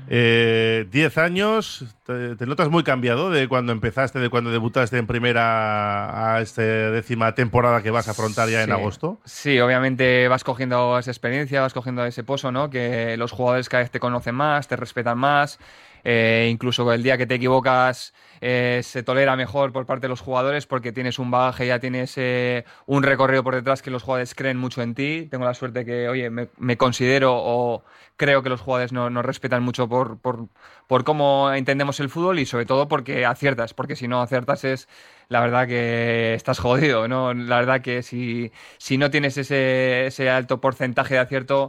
10 años, ¿te notas muy cambiado de cuando empezaste, de cuando debutaste en primera a esta 10ª temporada que vas a afrontar ya en agosto? Sí, obviamente vas cogiendo esa experiencia, vas cogiendo ese pozo, ¿no? Que los jugadores cada vez te conocen más, te respetan más. Incluso el día que te equivocas se tolera mejor por parte de los jugadores, porque tienes un bagaje, ya tienes un recorrido por detrás, que los jugadores creen mucho en ti. Tengo la suerte que, oye, me considero, o creo que los jugadores nos respetan mucho por cómo entendemos el fútbol, y sobre todo porque aciertas, porque si no aciertas es la verdad que estás jodido, ¿no? La verdad que si no tienes ese alto porcentaje de acierto,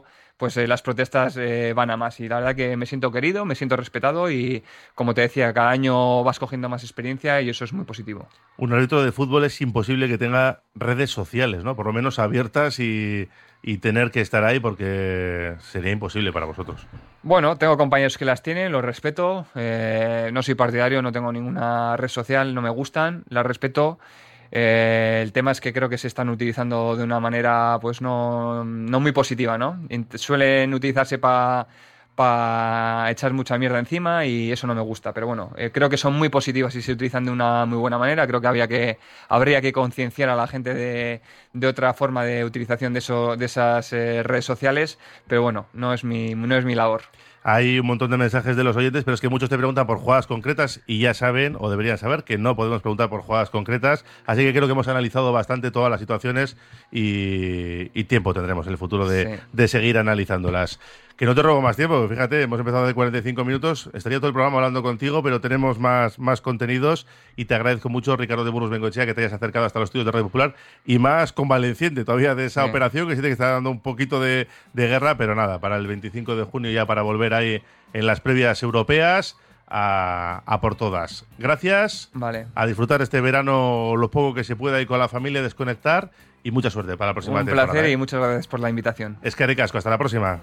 pues las protestas van a más. Y la verdad que me siento querido, me siento respetado y, como te decía, cada año vas cogiendo más experiencia y eso es muy positivo. Un árbitro de fútbol es imposible que tenga redes sociales, ¿no? Por lo menos abiertas y tener que estar ahí porque sería imposible para vosotros. Bueno, tengo compañeros que las tienen, los respeto. No soy partidario, no tengo ninguna red social, no me gustan, las respeto. El tema es que creo que se están utilizando de una manera pues no muy positiva, ¿no? Suelen utilizarse para echar mucha mierda encima y eso no me gusta, pero bueno, creo que son muy positivas y se utilizan de una muy buena manera. Creo que habría que concienciar a la gente de otra forma de utilización de esas redes sociales, pero bueno, no es mi labor. Hay un montón de mensajes de los oyentes, pero es que muchos te preguntan por jugadas concretas y ya saben, o deberían saber, que no podemos preguntar por jugadas concretas. Así que creo que hemos analizado bastante todas las situaciones y tiempo tendremos en el futuro de seguir analizándolas. Que no te robo más tiempo, fíjate, hemos empezado de 45 minutos, estaría todo el programa hablando contigo, pero tenemos más contenidos y te agradezco mucho, Ricardo de Burgos Bengoechea, que te hayas acercado hasta los estudios de Radio Popular y más convaleciente todavía de esa operación, que sí que está dando un poquito de guerra, pero nada, para el 25 de junio ya para volver ahí en las previas europeas a por todas. Gracias, a disfrutar este verano lo poco que se pueda y con la familia, desconectar. Y mucha suerte para la próxima temporada. Un placer y muchas gracias por la invitación. Es que ricasco, hasta la próxima.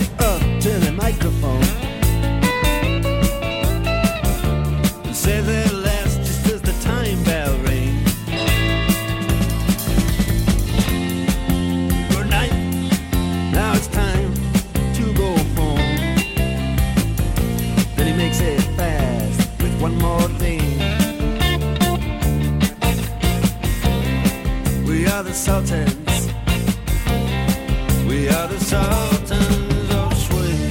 The Sultans, we are the Sultans of Swing.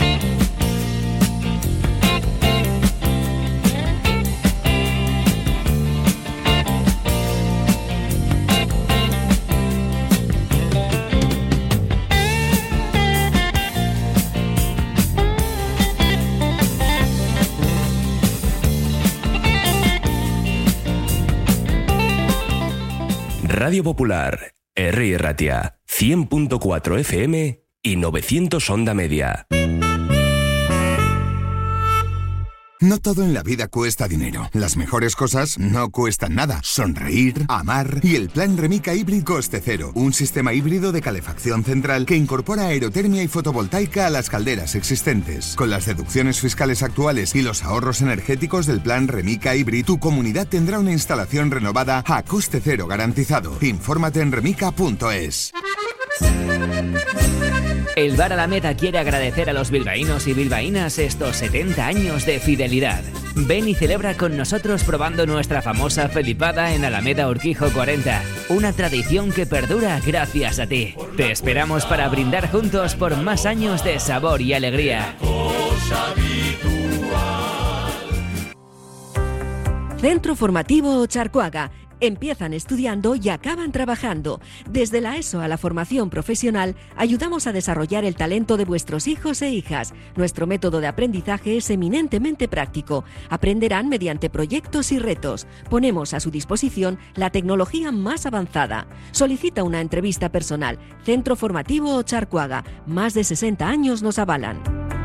Radio Popular, Herri Ratia, 100.4 FM y 900 Onda Media. No todo en la vida cuesta dinero. Las mejores cosas no cuestan nada. Sonreír, amar y el plan Remica Hybrid Coste Cero. Un sistema híbrido de calefacción central que incorpora aerotermia y fotovoltaica a las calderas existentes. Con las deducciones fiscales actuales y los ahorros energéticos del plan Remica Hybrid, tu comunidad tendrá una instalación renovada a coste cero garantizado. Infórmate en remica.es. El Bar Alameda quiere agradecer a los bilbaínos y bilbaínas estos 70 años de fidelidad. Ven y celebra con nosotros probando nuestra famosa felipada en Alameda Urquijo 40. Una tradición que perdura gracias a ti. Te esperamos para brindar juntos por más años de sabor y alegría. Centro Formativo Ocharcoaga. Empiezan estudiando y acaban trabajando. Desde la ESO a la formación profesional, ayudamos a desarrollar el talento de vuestros hijos e hijas. Nuestro método de aprendizaje es eminentemente práctico. Aprenderán mediante proyectos y retos. Ponemos a su disposición la tecnología más avanzada. Solicita una entrevista personal. Centro Formativo Ocharcoaga. Más de 60 años nos avalan.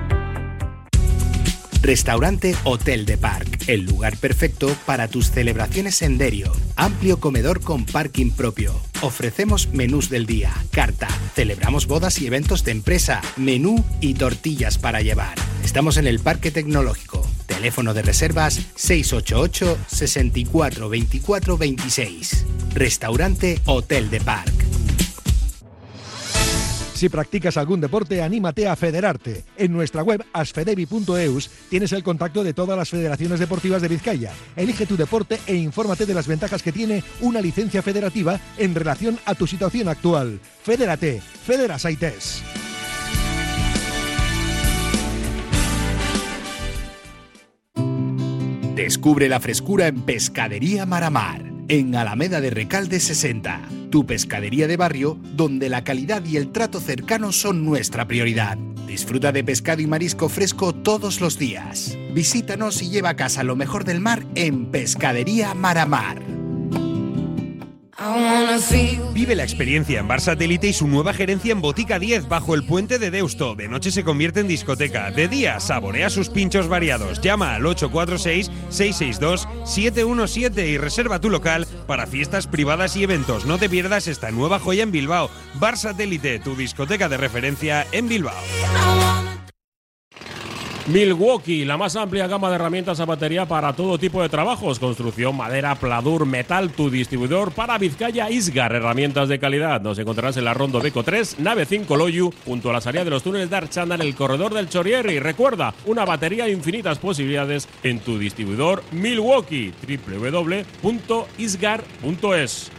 Restaurante Hotel de Parc, el lugar perfecto para tus celebraciones en Derio. Amplio comedor con parking propio. Ofrecemos menús del día, carta. Celebramos bodas y eventos de empresa, menú y tortillas para llevar. Estamos en el Parque Tecnológico. Teléfono de reservas 688 64 24 26. Restaurante Hotel de Parc. Si practicas algún deporte, anímate a federarte. En nuestra web asfedevi.eus tienes el contacto de todas las federaciones deportivas de Vizcaya. Elige tu deporte e infórmate de las ventajas que tiene una licencia federativa en relación a tu situación actual. Fedérate, Federasaites. Descubre la frescura en Pescadería Maramar, en Alameda de Recalde 60. Tu pescadería de barrio, donde la calidad y el trato cercano son nuestra prioridad. Disfruta de pescado y marisco fresco todos los días. Visítanos y lleva a casa lo mejor del mar en Pescadería Maramar. Vive la experiencia en Bar Satélite y su nueva gerencia en Botica 10 bajo el puente de Deusto. De noche se convierte en discoteca. De día saborea sus pinchos variados. Llama al 846-662-717 y reserva tu local para fiestas privadas y eventos. No te pierdas esta nueva joya en Bilbao. Bar Satélite, tu discoteca de referencia en Bilbao. Milwaukee, la más amplia gama de herramientas a batería para todo tipo de trabajos, construcción, madera, pladur, metal, tu distribuidor para Vizcaya Isgar, herramientas de calidad. Nos encontrarás en la Rondo Beco 3, nave 5 Loyu, junto a la salida de los túneles de Archanda en el corredor del Chorierri. Recuerda, una batería de infinitas posibilidades en tu distribuidor Milwaukee, www.isgar.es.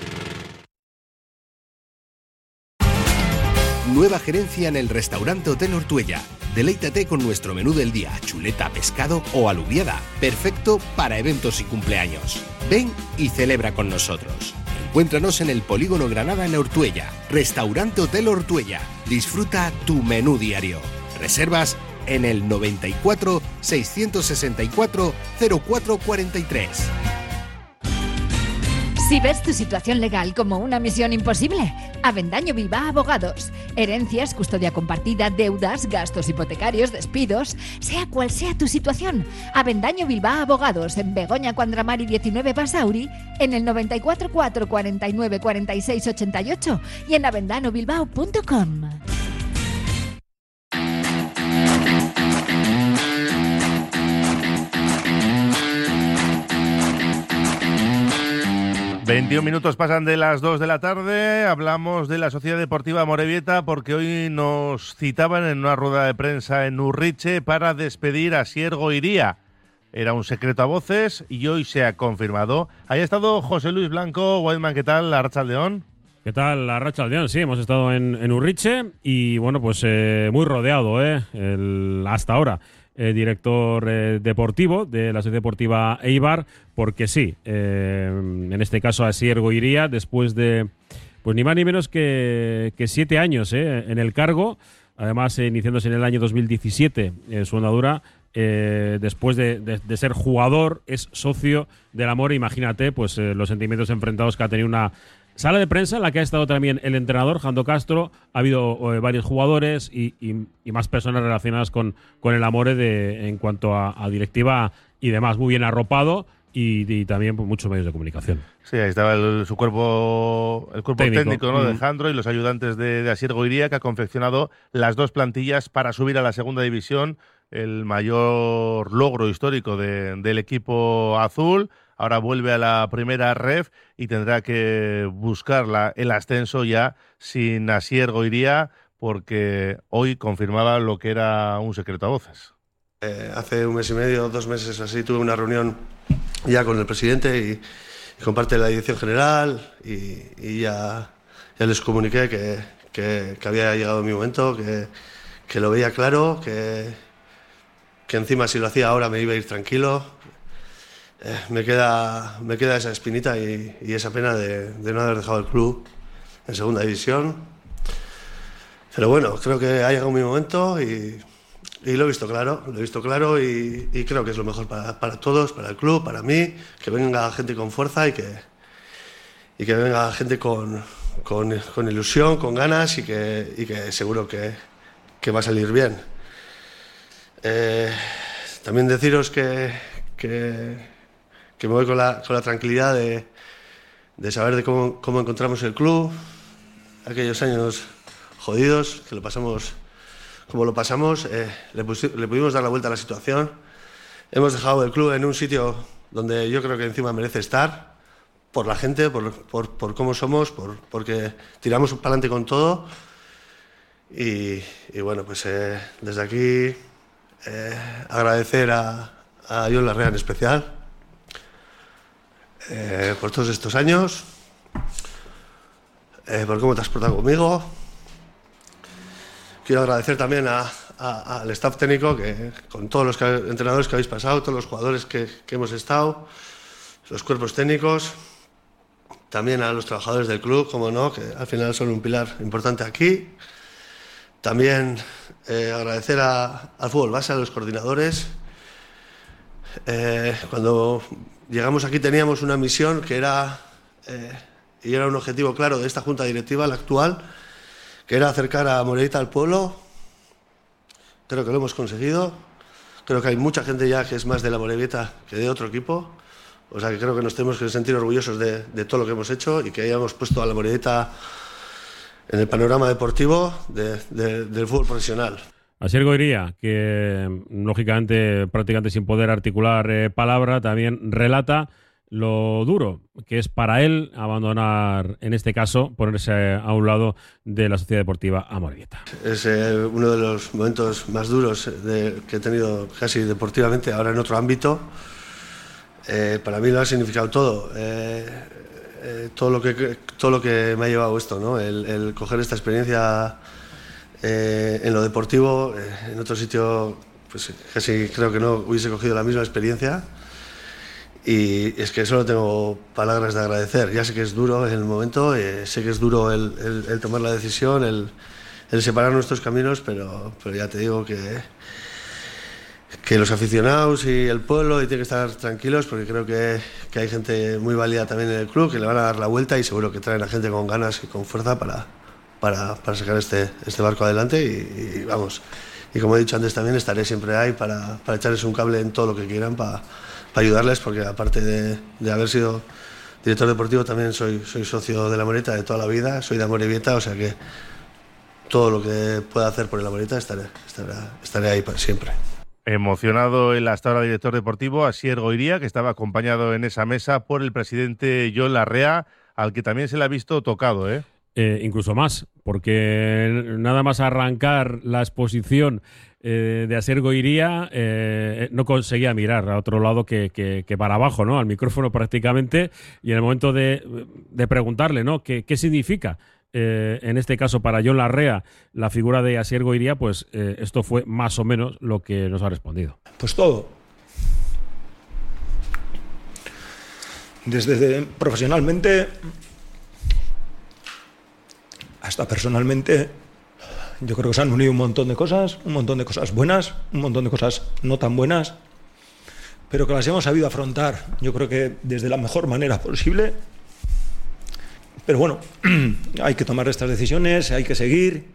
Nueva gerencia en el restaurante Hotel Ortuella. Deleítate con nuestro menú del día, chuleta, pescado o alubiada. Perfecto para eventos y cumpleaños. Ven y celebra con nosotros. Encuéntranos en el Polígono Granada en Ortuella. Restaurante Hotel Ortuella. Disfruta tu menú diario. Reservas en el 94 664 0443. Si ves tu situación legal como una misión imposible, Avendaño Bilbao Abogados. Herencias, custodia compartida, deudas, gastos hipotecarios, despidos, sea cual sea tu situación. Avendaño Bilbao Abogados, en Begoña Cuandramari 19 Basauri, en el 94 4 49 46 88 y en avendanobilbao.com. ...21 pasan de las 2 de la tarde... ...hablamos de la Sociedad Deportiva Amorebieta... ...porque hoy nos citaban en una rueda de prensa en Urriche... ...para despedir a Asier Goiría. Era un secreto a voces y hoy se ha confirmado. Ahí ha estado José Luis Blanco. Wildman, ¿qué tal? Arratsaldeón. ¿Qué tal, Arratsaldeón? Sí, hemos estado en Urriche y, bueno, pues muy rodeado, hasta ahora. Director deportivo de la Sociedad Deportiva Eibar, porque sí, en este caso Asier Goiría, después de pues ni más ni menos que 7 años en el cargo, además iniciándose en el año 2017 su andadura, después de ser jugador, es socio del Amor. Imagínate pues los sentimientos enfrentados que ha tenido una sala de prensa en la que ha estado también el entrenador, Jando Castro. Ha habido varios jugadores y más personas relacionadas con el Amore en cuanto a directiva y demás. Muy bien arropado y también pues, muchos medios de comunicación. Sí, ahí estaba el cuerpo técnico ¿no? de Jandro y los ayudantes de Asier Goiría, que ha confeccionado las 2 plantillas para subir a la segunda división, el mayor logro histórico del equipo azul. Ahora vuelve a la primera ref y tendrá que buscar el ascenso ya sin Asier Goiría, porque hoy confirmaba lo que era un secreto a voces. Hace 1 mes y medio, 2 meses así, tuve una reunión ya con el presidente y con parte de la dirección general y ya les comuniqué que había llegado mi momento, que lo veía claro, que encima si lo hacía ahora me iba a ir tranquilo. Me queda esa espinita y esa pena de no haber dejado el club en segunda división. Pero bueno, creo que ha llegado mi momento y lo he visto claro y creo que es lo mejor para todos, para el club, para mí, que venga gente con fuerza y que venga gente con ilusión, con ganas y que seguro que va a salir bien. También deciros que me voy con la tranquilidad de saber de cómo encontramos el club, aquellos años jodidos, que lo pasamos como lo pasamos, le pudimos dar la vuelta a la situación. Hemos dejado el club en un sitio donde yo creo que encima merece estar, por la gente, por cómo somos, porque tiramos para adelante con todo. Y bueno, pues desde aquí agradecer a Jon Larrea en especial, por todos estos años, por cómo te has portado conmigo. Quiero agradecer también al staff técnico, con todos los entrenadores que habéis pasado, todos los jugadores que hemos estado, los cuerpos técnicos, también a los trabajadores del club, como no, que al final son un pilar importante aquí. También agradecer al fútbol base, a los coordinadores. Cuando llegamos aquí teníamos una misión que era y era un objetivo claro de esta junta directiva, la actual, que era acercar a Amorebieta al pueblo. Creo que lo hemos conseguido. Creo que hay mucha gente ya que es más de la Amorebieta que de otro equipo. O sea que creo que nos tenemos que sentir orgullosos de todo lo que hemos hecho y que hayamos puesto a la Amorebieta en el panorama deportivo del fútbol profesional. Asier Goiría, que lógicamente prácticamente sin poder articular palabra, también relata lo duro que es para él abandonar, en este caso, ponerse a un lado de la Sociedad Deportiva Amorebieta. Es uno de los momentos más duros que he tenido casi deportivamente, ahora en otro ámbito. Para mí lo ha significado todo. Todo lo que me ha llevado esto, ¿no? El coger esta experiencia en lo deportivo, en otro sitio, pues casi creo que no hubiese cogido la misma experiencia. Y es que solo tengo palabras de agradecer. Ya sé que es duro en el momento, sé que es duro el tomar la decisión, el separar nuestros caminos, pero ya te digo que los aficionados y el pueblo tienen que estar tranquilos, porque creo que hay gente muy válida también en el club, que le van a dar la vuelta y seguro que traen a gente con ganas y con fuerza para sacar este barco adelante y vamos. Y como he dicho antes también, estaré siempre ahí para echarles un cable en todo lo que quieran para ayudarles, porque aparte de haber sido director deportivo también soy socio de la Amorebieta de toda la vida, soy de Amorebieta, o sea que todo lo que pueda hacer por el Amorebieta estaré ahí para siempre. Emocionado el hasta ahora director deportivo Asier Goiría, que estaba acompañado en esa mesa por el presidente Jon Larrea, al que también se le ha visto tocado, incluso más, porque nada más arrancar la exposición de Asier Goiría, no conseguía mirar a otro lado que para abajo, ¿no? Al micrófono prácticamente, y en el momento de preguntarle, ¿no? ¿Qué significa? En este caso para Jon Larrea, la figura de Asier Goiría, pues esto fue más o menos lo que nos ha respondido. Pues todo. Desde profesionalmente hasta personalmente, yo creo que se han unido un montón de cosas buenas, un montón de cosas no tan buenas, pero que las hemos sabido afrontar, yo creo que desde la mejor manera posible. Pero bueno, hay que tomar estas decisiones, hay que seguir.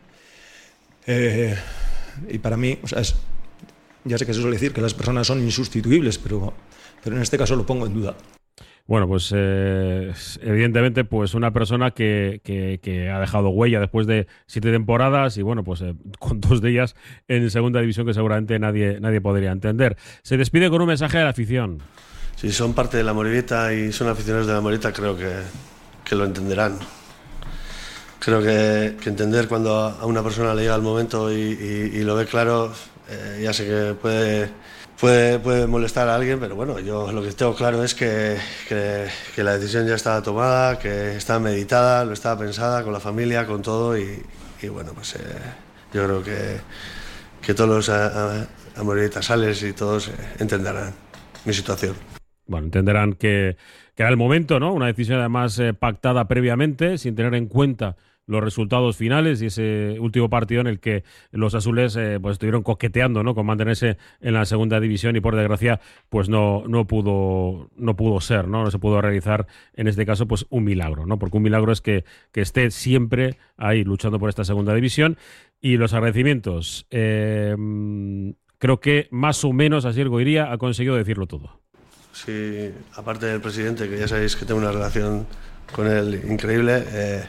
Y para mí, o sea, ya sé que se suele decir que las personas son insustituibles, pero en este caso lo pongo en duda. Bueno, pues evidentemente pues una persona que ha dejado huella después de 7 temporadas y bueno, pues con 2 de ellas en segunda división que seguramente nadie podría entender. Se despide con un mensaje de la afición. Si son parte de la Amorebieta y son aficionados de la Amorebieta, creo que lo entenderán. Creo que entender cuando a una persona le llega el momento y lo ve claro, ya sé que puede molestar a alguien, pero bueno, yo lo que tengo claro es que la decisión ya estaba tomada, que estaba meditada, lo estaba pensada con la familia, con todo y bueno, pues yo creo que todos los amorebietasales y todos entenderán mi situación. Bueno, entenderán que era el momento, ¿no? Una decisión además pactada previamente, sin tener en cuenta los resultados finales y ese último partido en el que los azules pues estuvieron coqueteando, ¿no? Con mantenerse en la segunda división y por desgracia pues no pudo ser, ¿no? No se pudo realizar en este caso pues un milagro, ¿no? Porque un milagro es que esté siempre ahí luchando por esta segunda división. Y los agradecimientos, creo que más o menos Asier Goiría ha conseguido decirlo todo. Sí, aparte del presidente, que ya sabéis que tengo una relación con él increíble,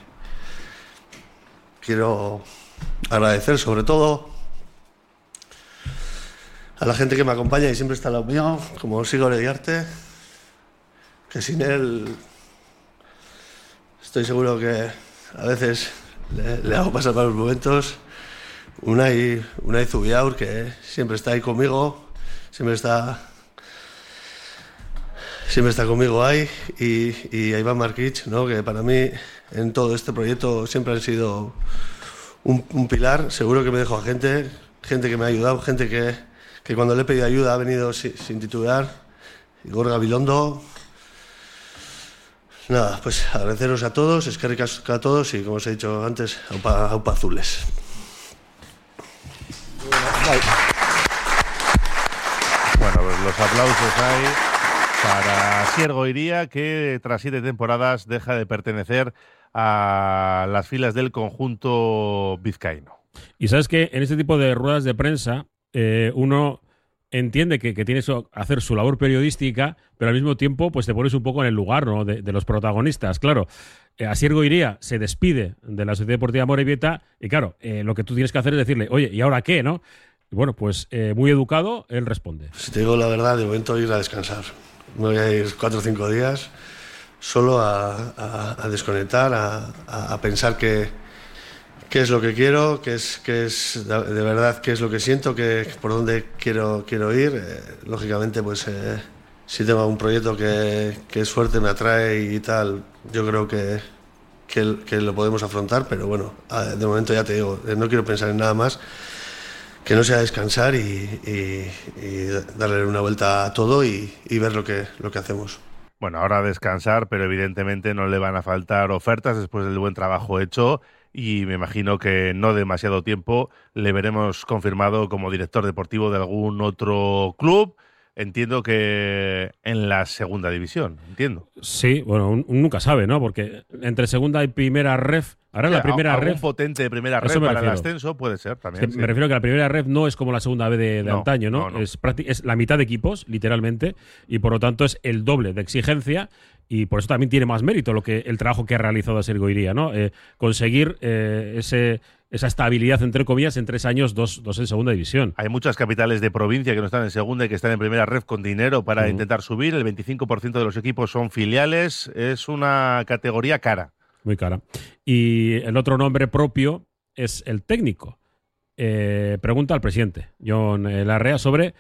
quiero agradecer sobre todo a la gente que me acompaña y siempre está al lado mío, como Sigor Iriarte, que sin él estoy seguro que a veces le hago pasar malos momentos. Unai Zubiaur, que siempre está ahí conmigo, siempre está conmigo ahí, y a Iván Markic, ¿no? Que para mí en todo este proyecto siempre han sido un pilar. Seguro que me dejo a gente que me ha ayudado, gente que cuando le he pedido ayuda ha venido sin titubear. Igor Gabilondo. Nada, pues agradeceros a todos, eskerrik asko a todos y como os he dicho antes, aupa azules. Bueno, pues los aplausos hay para Asier Goiría, que tras 7 temporadas deja de pertenecer a las filas del conjunto vizcaíno. Y sabes que en este tipo de ruedas de prensa uno entiende que tiene que hacer su labor periodística, pero al mismo tiempo pues te pones un poco en el lugar, ¿no?, de los protagonistas. Claro, Asier Goiría se despide de la Sociedad Deportiva Amorebieta y claro, lo que tú tienes que hacer es decirle, oye, ¿y ahora qué, no? Y bueno, pues muy educado, él responde. Si te digo la verdad, de momento ir a descansar. Me voy a ir 4 o 5 días solo a desconectar, a pensar qué es lo que quiero, qué es de verdad, qué es lo que siento, por dónde quiero ir. Lógicamente, pues si tengo un proyecto que es fuerte, me atrae y tal, yo creo que lo podemos afrontar, pero bueno, de momento ya te digo, no quiero pensar en nada más que no sea descansar y darle una vuelta a todo y ver lo que hacemos. Bueno, ahora descansar, pero evidentemente no le van a faltar ofertas después del buen trabajo hecho y me imagino que no demasiado tiempo le veremos confirmado como director deportivo de algún otro club. Entiendo que en la segunda división, entiendo. Sí, bueno, uno nunca sabe, ¿no? Porque entre segunda y primera ref, ahora la primera algún ref potente de primera ref para el ascenso puede ser también. Es que me refiero a que la primera ref no es como la segunda B de antaño, ¿no? Es la mitad de equipos, literalmente, y por lo tanto es el doble de exigencia. Y por eso también tiene más mérito el trabajo que ha realizado Asier Goiría, ¿no? Conseguir esa estabilidad, entre comillas, en 3 años, dos en segunda división. Hay muchas capitales de provincia que no están en segunda y que están en primera ref con dinero para intentar subir. El 25% de los equipos son filiales. Es una categoría cara. Muy cara. Y el otro nombre propio es el técnico. Pregunta al presidente, Jon Larrea, sobre...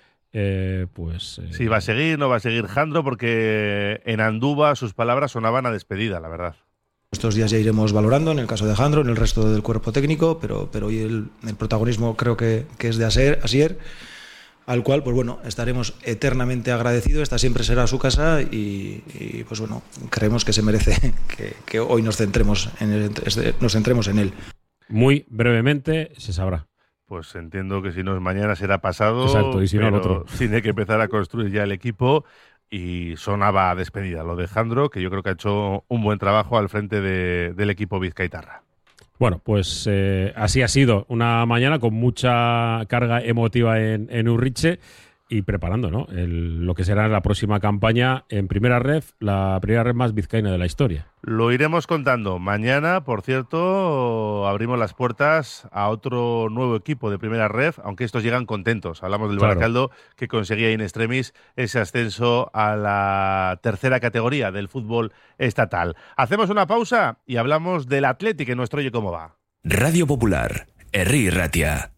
si va a seguir, no va a seguir Jandro, porque en Andúba sus palabras sonaban a despedida, la verdad. Estos días ya iremos valorando, en el caso de Jandro, en el resto del cuerpo técnico, pero hoy el protagonismo creo que es de Asier, al cual, pues bueno, estaremos eternamente agradecidos. Esta siempre será su casa y pues bueno, creemos que se merece que hoy nos centremos en él. Muy brevemente se sabrá. Pues entiendo que si no es mañana será pasado. Exacto, y si no el otro. Tiene que empezar a construir ya el equipo y sonaba despedida lo de Jandro, que yo creo que ha hecho un buen trabajo al frente del equipo vizcaitarra. Bueno, pues así ha sido una mañana con mucha carga emotiva en Urriche y preparando, ¿no?, lo que será la próxima campaña en primera ref, la primera ref más vizcaína de la historia. Lo iremos contando. Mañana, por cierto, abrimos las puertas a otro nuevo equipo de primera ref, aunque estos llegan contentos. Hablamos del Baracaldo, que conseguía in extremis ese ascenso a la tercera categoría del fútbol estatal. Hacemos una pausa y hablamos del Athletic en nuestro Oye Cómo Va. Radio Popular, Herri Ratia.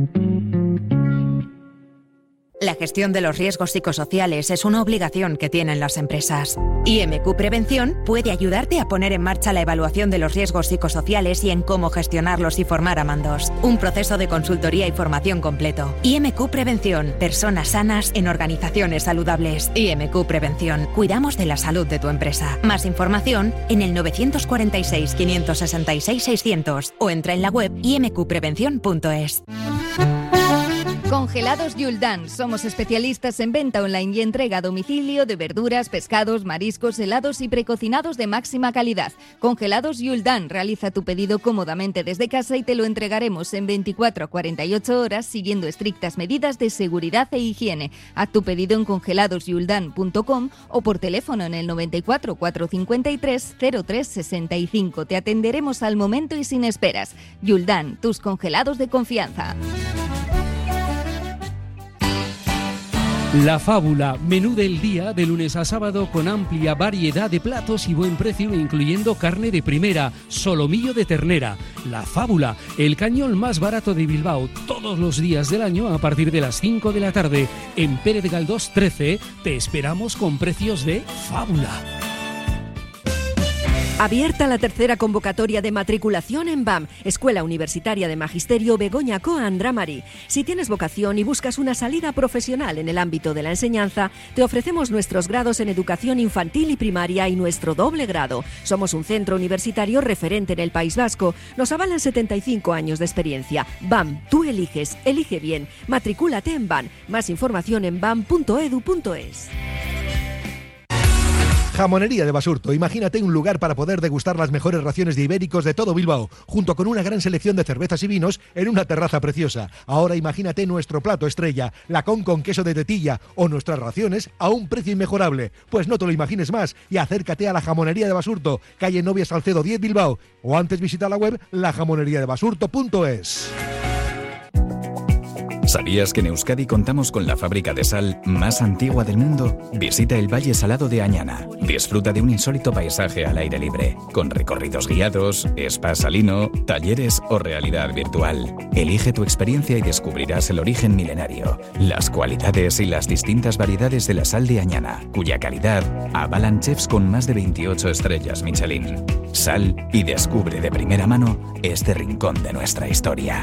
La gestión de los riesgos psicosociales es una obligación que tienen las empresas. IMQ Prevención puede ayudarte a poner en marcha la evaluación de los riesgos psicosociales y en cómo gestionarlos y formar a mandos. Un proceso de consultoría y formación completo. IMQ Prevención. Personas sanas en organizaciones saludables. IMQ Prevención. Cuidamos de la salud de tu empresa. Más información en el 946 566 600 o entra en la web imqprevención.es. Congelados Yuldan. Somos especialistas en venta online y entrega a domicilio de verduras, pescados, mariscos, helados y precocinados de máxima calidad. Congelados Yuldan. Realiza tu pedido cómodamente desde casa y te lo entregaremos en 24 a 48 horas siguiendo estrictas medidas de seguridad e higiene. Haz tu pedido en congeladosyuldan.com o por teléfono en el 94 453 0365. Te atenderemos al momento y sin esperas. Yuldan, tus congelados de confianza. La Fábula, menú del día de lunes a sábado con amplia variedad de platos y buen precio, incluyendo carne de primera, solomillo de ternera. La Fábula, el cañón más barato de Bilbao, todos los días del año a partir de las 5 de la tarde. En Pérez Galdós 13 te esperamos con precios de Fábula. Abierta la tercera convocatoria de matriculación en BAM, Escuela Universitaria de Magisterio Begoña Coa Andramari. Si tienes vocación y buscas una salida profesional en el ámbito de la enseñanza, te ofrecemos nuestros grados en educación infantil y primaria y nuestro doble grado. Somos un centro universitario referente en el País Vasco. Nos avalan 75 años de experiencia. BAM, tú eliges, elige bien. Matricúlate en BAM. Más información en bam.edu.es. Jamonería de Basurto. Imagínate un lugar para poder degustar las mejores raciones de ibéricos de todo Bilbao, junto con una gran selección de cervezas y vinos en una terraza preciosa. Ahora imagínate nuestro plato estrella, lacón con queso de tetilla o nuestras raciones a un precio inmejorable. Pues no te lo imagines más y acércate a la Jamonería de Basurto, calle Novia Salcedo 10 Bilbao, o antes visita la web lajamoneriadebasurto.es. ¿Sabías que en Euskadi contamos con la fábrica de sal más antigua del mundo? Visita el Valle Salado de Añana. Disfruta de un insólito paisaje al aire libre, con recorridos guiados, spa salino, talleres o realidad virtual. Elige tu experiencia y descubrirás el origen milenario, las cualidades y las distintas variedades de la sal de Añana, cuya calidad avalan chefs con más de 28 estrellas Michelin. Sal y descubre de primera mano este rincón de nuestra historia.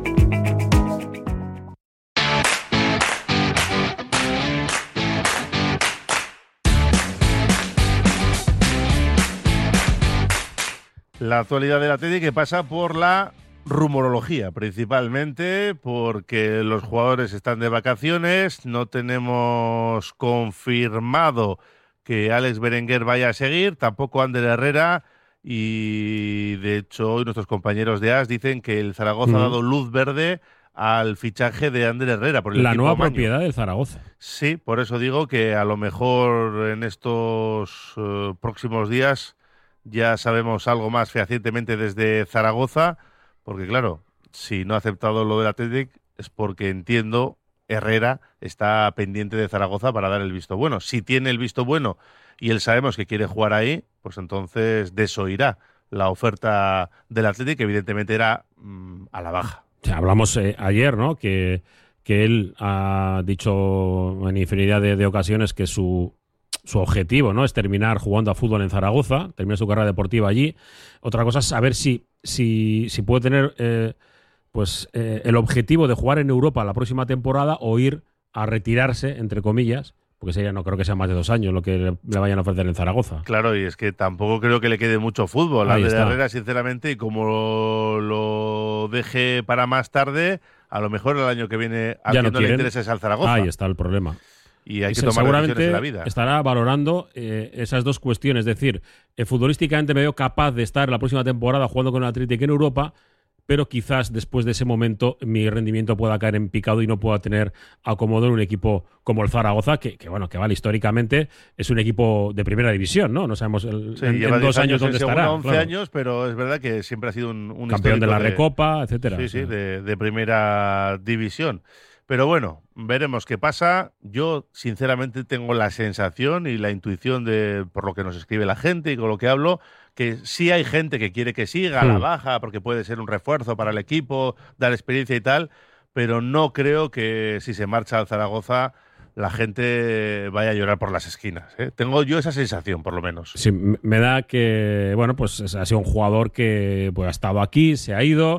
La actualidad del Atleti que pasa por la rumorología, principalmente porque los jugadores están de vacaciones, no tenemos confirmado que Alex Berenguer vaya a seguir, tampoco Ander Herrera, y de hecho hoy nuestros compañeros de AS dicen que el Zaragoza ha dado luz verde al fichaje de Ander Herrera. Por el la nueva Maño. Propiedad del Zaragoza. Sí, por eso digo que a lo mejor en estos próximos días ya sabemos algo más fehacientemente desde Zaragoza, porque claro, si no ha aceptado lo del Athletic es porque entiendo Herrera está pendiente de Zaragoza para dar el visto bueno. Si tiene el visto bueno y él sabemos que quiere jugar ahí, pues entonces desoirá la oferta del Athletic, que evidentemente era a la baja. O sea, hablamos ayer, ¿no? Que él ha dicho en infinidad de ocasiones que su objetivo, ¿no?, es terminar jugando a fútbol en Zaragoza, terminar su carrera deportiva allí. Otra cosa es saber si puede tener el objetivo de jugar en Europa la próxima temporada o ir a retirarse, entre comillas, porque ese ya no creo que sea más de 2 años lo que le vayan a ofrecer en Zaragoza. Claro, y es que tampoco creo que le quede mucho fútbol a Herrera, sinceramente, y como lo deje para más tarde, a lo mejor el año que viene a quien no le interesa es al Zaragoza. Ahí está el problema. Y hay que tomar decisiones en la vida. Estará valorando esas dos cuestiones. Es decir, futbolísticamente me veo capaz de estar la próxima temporada jugando con el Athletic en Europa, pero quizás después de ese momento mi rendimiento pueda caer en picado y no pueda tener acomodo en un equipo como el Zaragoza, que vale, históricamente es un equipo de primera división, ¿no? No sabemos en 2 años dónde estará. 11 años, pero es verdad que siempre ha sido un campeón de la Recopa, etcétera. Sí, de primera división. Pero bueno, veremos qué pasa. Yo, sinceramente, tengo la sensación y la intuición por lo que nos escribe la gente y con lo que hablo, que sí hay gente que quiere que siga a la baja porque puede ser un refuerzo para el equipo, dar experiencia y tal, pero no creo que si se marcha al Zaragoza la gente vaya a llorar por las esquinas, ¿eh? Tengo yo esa sensación, por lo menos. Sí, me da que, pues ha sido un jugador que ha estado aquí, se ha ido.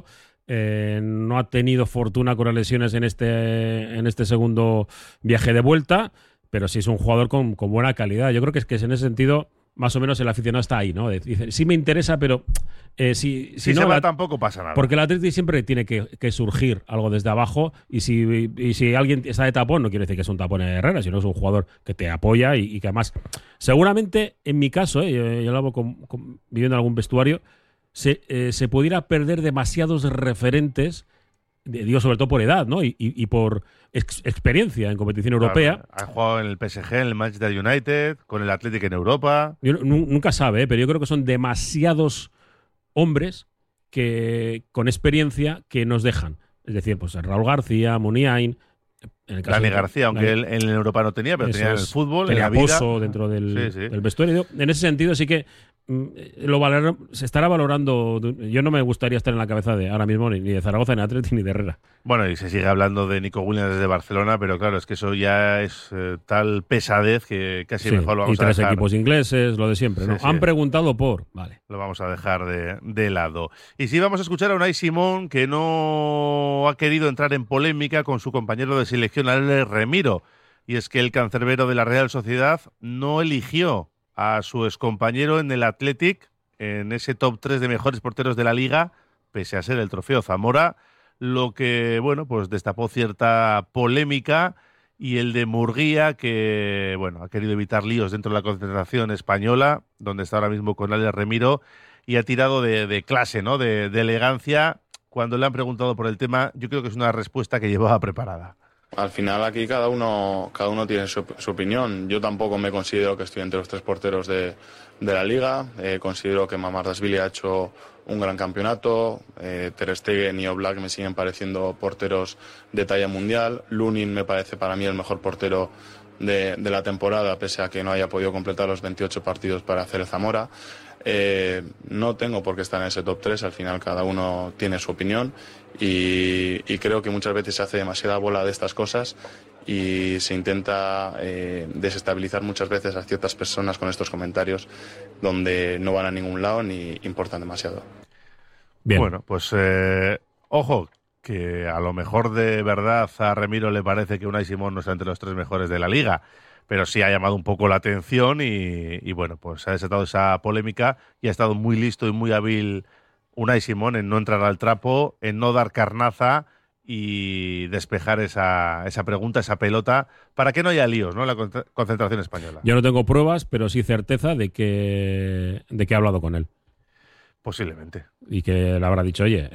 No ha tenido fortuna con las lesiones en este segundo viaje de vuelta, pero sí es un jugador con buena calidad. Yo creo que en ese sentido más o menos el aficionado está ahí, ¿no? Dice, sí me interesa, pero si no, se va tampoco pasa nada. Porque el Atleti siempre tiene que surgir algo desde abajo, y si alguien está de tapón, no quiere decir que es un tapón en Herrera, sino es un jugador que te apoya y que además, seguramente en mi caso, yo lo hago viviendo en algún vestuario, se pudiera perder demasiados referentes, digo sobre todo por edad, ¿no? Y por experiencia en competición europea. Ha jugado en el PSG, en el Manchester United, con el Athletic en Europa. Nunca sabe, pero yo creo que son demasiados hombres con experiencia que nos dejan. Es decir, pues Raúl García, Muniain, Dani García, aunque él en Europa no tenía, pero tenía en el fútbol, en la vida. Pozo dentro del vestuario. En ese sentido sí que se estará valorando. Yo no me gustaría estar en la cabeza ahora mismo ni de Zaragoza, ni de Atleti, ni de Herrera. Bueno, y se sigue hablando de Nico Williams desde Barcelona, pero claro, es que eso ya es tal pesadez que casi mejor lo vamos a dejar. Y 3 equipos ingleses, lo de siempre, ¿no? Han preguntado vale. Lo vamos a dejar de lado. Y sí, vamos a escuchar a Unai Simón, que no ha querido entrar en polémica con su compañero de selección, Alex Remiro. Y es que el cancerbero de la Real Sociedad no eligió a su excompañero en el Athletic, en ese top 3 de mejores porteros de la Liga, pese a ser el trofeo Zamora, lo que, pues destapó cierta polémica y el de Murguía, que bueno, ha querido evitar líos dentro de la concentración española, donde está ahora mismo con Alex Remiro, y ha tirado de clase, ¿no? De elegancia. Cuando le han preguntado por el tema, yo creo que es una respuesta que llevaba preparada. Al final aquí cada uno tiene su opinión. Yo tampoco me considero que estoy entre los 3 porteros de la Liga. Considero que Mamardashvili ha hecho un gran campeonato. Ter Stegen y Oblak me siguen pareciendo porteros de talla mundial. Lunin me parece para mí el mejor portero de la temporada, pese a que no haya podido completar los 28 partidos para hacer el Zamora. No tengo por qué estar en ese top 3, al final cada uno tiene su opinión y creo que muchas veces se hace demasiada bola de estas cosas y se intenta desestabilizar muchas veces a ciertas personas con estos comentarios donde no van a ningún lado ni importan demasiado. Bien. Bueno, pues ojo, que a lo mejor de verdad a Remiro le parece que Unai Simón no está entre los 3 mejores de la Liga, pero sí ha llamado un poco la atención y bueno, pues ha desatado esa polémica y ha estado muy listo y muy hábil Unai Simón en no entrar al trapo, en no dar carnaza y despejar esa pregunta, esa pelota, para que no haya líos, ¿no?, en la concentración española. Yo no tengo pruebas, pero sí certeza de que ha hablado con él. Posiblemente. Y que le habrá dicho, oye,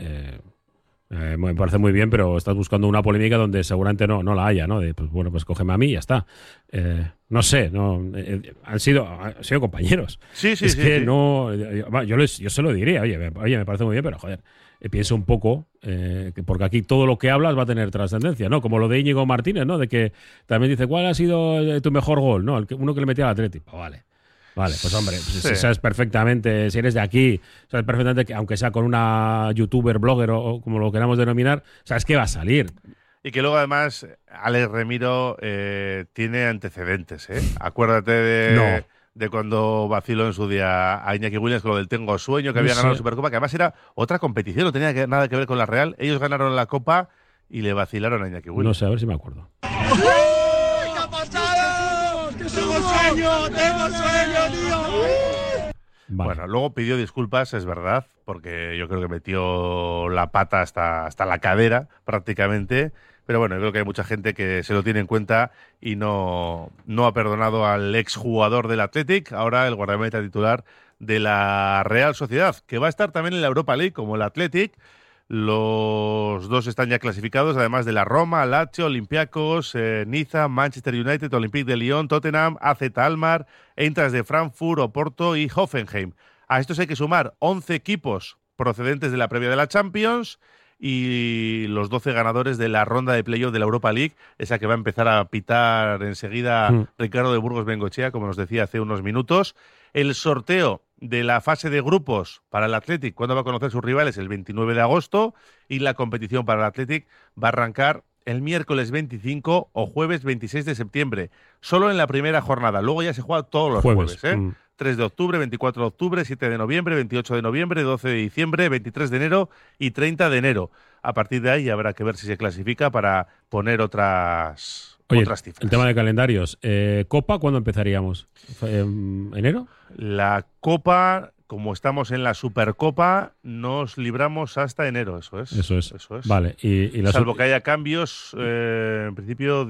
me parece muy bien, pero estás buscando una polémica donde seguramente no la haya, ¿no? De, pues bueno, pues cógeme a mí y ya está. No sé, han sido compañeros. Sí, sí, es sí. que sí. No, yo se lo diría, oye, me parece muy bien, pero joder, piensa un poco, porque aquí todo lo que hablas va a tener trascendencia, ¿no? Como lo de Íñigo Martínez, ¿no? De que también dice, ¿cuál ha sido tu mejor gol? ¿No? Uno que le metía al Atlético. Vale, pues hombre, si sabes perfectamente, si eres de aquí, sabes perfectamente que aunque sea con una youtuber, blogger o como lo queramos denominar, sabes que va a salir. Y que luego además Alex Remiro tiene antecedentes, ¿eh? Acuérdate de cuando vaciló en su día a Iñaki Williams con lo del Tengo Sueño, que había ganado la Supercopa, que además era otra competición, no tenía nada que ver con la Real. Ellos ganaron la Copa y le vacilaron a Iñaki Williams. No sé, a ver si me acuerdo. ¿Qué ha pasado? ¡Que tengo sueño, tío! Vale. Bueno, luego pidió disculpas, es verdad, porque yo creo que metió la pata hasta la cadera prácticamente. Pero bueno, yo creo que hay mucha gente que se lo tiene en cuenta y no ha perdonado al exjugador del Athletic, ahora el guardameta titular de la Real Sociedad, que va a estar también en la Europa League como el Athletic. Los dos están ya clasificados, además de la Roma, Lazio, Olympiacos, Niza, Manchester United, Olympique de Lyon, Tottenham, AZ Alkmaar, Eintracht de Frankfurt, Oporto y Hoffenheim. A estos hay que sumar 11 equipos procedentes de la previa de la Champions y los 12 ganadores de la ronda de playoff de la Europa League, esa que va a empezar a pitar enseguida Ricardo de Burgos Bengochea, como nos decía hace unos minutos. El sorteo de la fase de grupos para el Athletic, cuando va a conocer sus rivales, el 29 de agosto, y la competición para el Athletic va a arrancar el miércoles 25 o jueves 26 de septiembre, solo en la primera jornada. Luego ya se juega todos los jueves, 3 de octubre, 24 de octubre, 7 de noviembre, 28 de noviembre, 12 de diciembre, 23 de enero y 30 de enero. A partir de ahí habrá que ver si se clasifica para poner otras cifras. El tema de calendarios. ¿Copa cuándo empezaríamos? ¿Enero? La Copa, como estamos en la Supercopa, nos libramos hasta enero, eso es. Eso es. Vale. Y salvo que haya cambios, en principio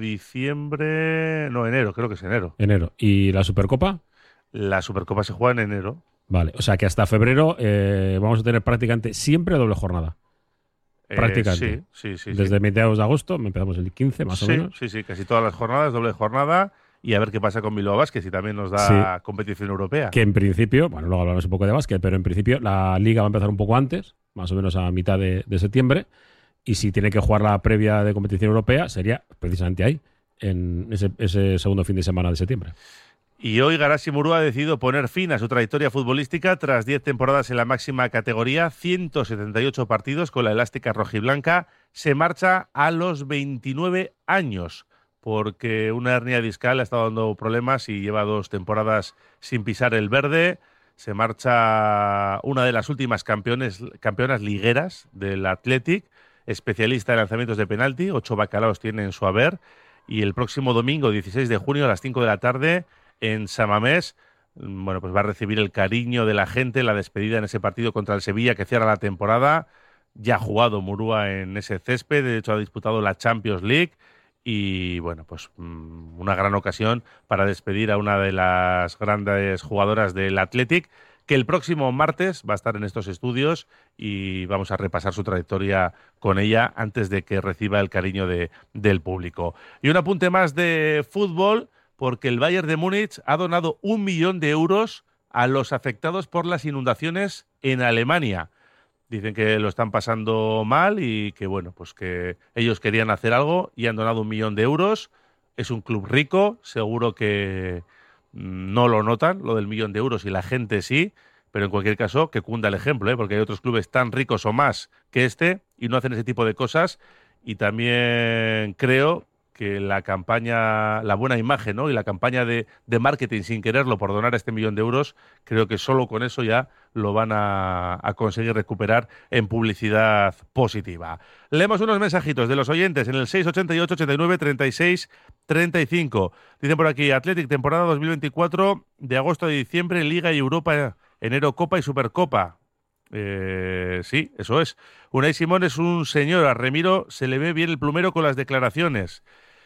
enero, creo que es enero. Enero. ¿Y la Supercopa? La Supercopa se juega en enero. Vale, o sea que hasta febrero vamos a tener prácticamente siempre doble jornada. Prácticamente. Sí. Desde mediados de agosto, empezamos el 15 más o menos. Sí, casi todas las jornadas, doble jornada. Y a ver qué pasa con Bilbao Basket, si también nos da competición europea. Que en principio, bueno, luego hablamos un poco de básquet, pero en principio la Liga va a empezar un poco antes, más o menos a mitad de septiembre. Y si tiene que jugar la previa de competición europea, sería precisamente ahí, en ese segundo fin de semana de septiembre. Y hoy Garasi Murúa ha decidido poner fin a su trayectoria futbolística tras 10 temporadas en la máxima categoría, 178 partidos con la elástica rojiblanca. Se marcha a los 29 años porque una hernia discal ha estado dando problemas y lleva 2 temporadas sin pisar el verde. Se marcha una de las últimas campeonas ligueras del Athletic, especialista en lanzamientos de penalti, 8 bacalaos tiene en su haber. Y el próximo domingo, 16 de junio, a las 5 de la tarde, en Samamés, bueno, pues va a recibir el cariño de la gente, la despedida en ese partido contra el Sevilla que cierra la temporada. Ya ha jugado Murúa en ese césped, de hecho ha disputado la Champions League y bueno, pues una gran ocasión para despedir a una de las grandes jugadoras del Athletic, que el próximo martes va a estar en estos estudios y vamos a repasar su trayectoria con ella antes de que reciba el cariño del público. Y un apunte más de fútbol, porque el Bayern de Múnich ha donado 1 millón de euros a los afectados por las inundaciones en Alemania. Dicen que lo están pasando mal y que, bueno, pues que ellos querían hacer algo y han donado 1 millón de euros. Es un club rico, seguro que no lo notan, lo del 1 millón de euros, y la gente sí, pero en cualquier caso que cunda el ejemplo, porque hay otros clubes tan ricos o más que este y no hacen ese tipo de cosas. Y también creo que la campaña, la buena imagen, ¿no?, y la campaña de marketing sin quererlo por donar este 1 millón de euros, creo que solo con eso ya lo van a conseguir recuperar en publicidad positiva. Leemos unos mensajitos de los oyentes en el 688 89 36 35. Dicen por aquí: Athletic, temporada 2024, de agosto a diciembre, Liga y Europa, enero Copa y Supercopa. Sí, eso es. Unai Simón es un señor. A Remiro se le ve bien el plumero con las declaraciones.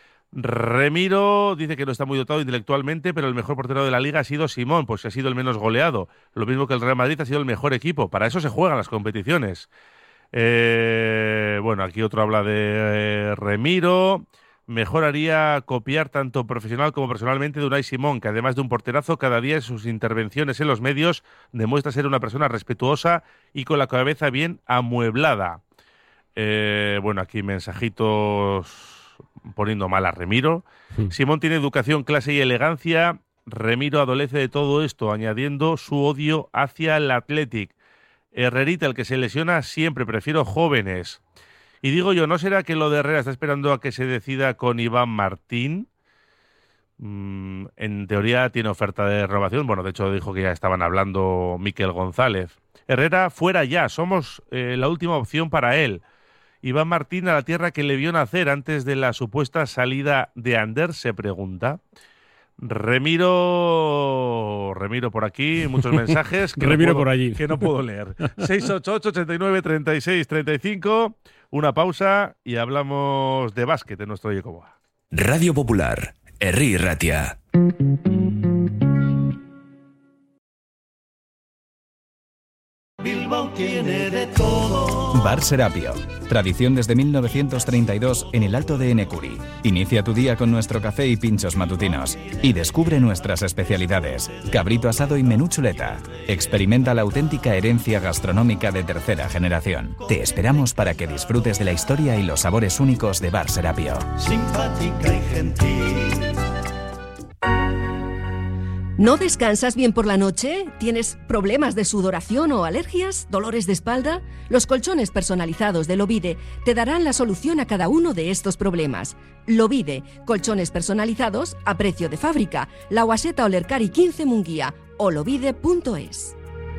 Remiro dice que no está muy dotado intelectualmente, pero el mejor portero de la Liga ha sido Simón, pues ha sido el menos goleado. Lo mismo que el Real Madrid ha sido el mejor equipo. Para eso se juegan las competiciones. Bueno, aquí otro habla de Remiro. Mejor haría copiar tanto profesional como personalmente de Unai Simón, que además de un porterazo, cada día en sus intervenciones en los medios demuestra ser una persona respetuosa y con la cabeza bien amueblada. Bueno, aquí mensajitos poniendo mal a Remiro. Simón tiene educación, clase y elegancia. Remiro adolece de todo esto, añadiendo su odio hacia el Athletic. Herrerita, el que se lesiona siempre, prefiero jóvenes. Y digo yo, ¿no será que lo de Herrera está esperando a que se decida con Iván Martín? En teoría tiene oferta de renovación. Bueno, de hecho dijo que ya estaban hablando Mikel González. Herrera fuera ya, somos la última opción para él. Iván Martín a la tierra que le vio nacer antes de la supuesta salida de Ander, se pregunta. Remiro por aquí, muchos mensajes que Remiro por allí, que no puedo leer. 688 89 36 35. Una pausa y hablamos de básquet en nuestro Yecoboa. Radio Popular, Herri Ratia. Bilbao tiene de todo. Bar Serapio. Tradición desde 1932 en el Alto de Enecuri. Inicia tu día con nuestro café y pinchos matutinos. Y descubre nuestras especialidades. Cabrito asado y menú chuleta. Experimenta la auténtica herencia gastronómica de tercera generación. Te esperamos para que disfrutes de la historia y los sabores únicos de Bar Serapio. Simpática y gentil. ¿No descansas bien por la noche? ¿Tienes problemas de sudoración o alergias? ¿Dolores de espalda? Los colchones personalizados de Lovide te darán la solución a cada uno de estos problemas. Lovide, colchones personalizados a precio de fábrica. La Guaseta Olercari 15 Munguía o lovide.es.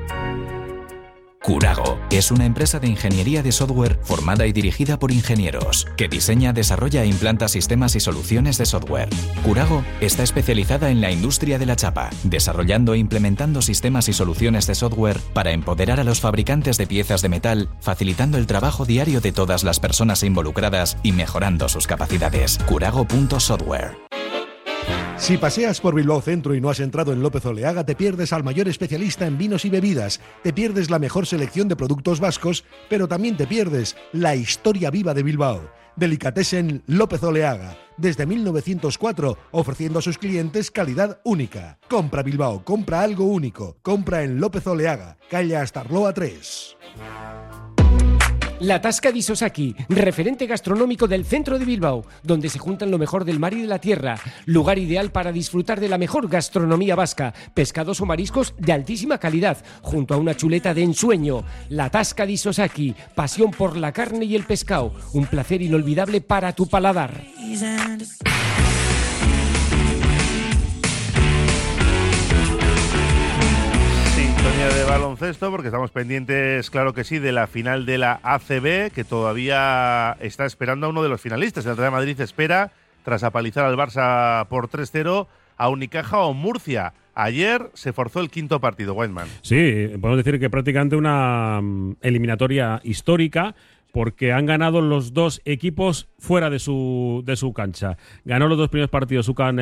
Curago es una empresa de ingeniería de software formada y dirigida por ingenieros, que diseña, desarrolla e implanta sistemas y soluciones de software. Curago está especializada en la industria de la chapa, desarrollando e implementando sistemas y soluciones de software para empoderar a los fabricantes de piezas de metal, facilitando el trabajo diario de todas las personas involucradas y mejorando sus capacidades. Curago.software. Si paseas por Bilbao Centro y no has entrado en López Oleaga, te pierdes al mayor especialista en vinos y bebidas, te pierdes la mejor selección de productos vascos, pero también te pierdes la historia viva de Bilbao. Delicatessen López Oleaga, desde 1904, ofreciendo a sus clientes calidad única. Compra Bilbao, compra algo único, compra en López Oleaga, calle Astarloa 3. La Tasca di Sosaki, referente gastronómico del centro de Bilbao, donde se juntan lo mejor del mar y de la tierra. Lugar ideal para disfrutar de la mejor gastronomía vasca, pescados o mariscos de altísima calidad, junto a una chuleta de ensueño. La Tasca di Sosaki, pasión por la carne y el pescado, un placer inolvidable para tu paladar. De baloncesto, porque estamos pendientes, claro que sí, de la final de la ACB, que todavía está esperando a uno de los finalistas. El Real Madrid espera, tras apalizar al Barça por 3-0, a Unicaja o Murcia. Ayer se forzó el quinto partido, Whiteman. Sí, podemos decir que prácticamente una eliminatoria histórica, porque han ganado los dos equipos fuera de su cancha. Ganó los dos primeros partidos UCAN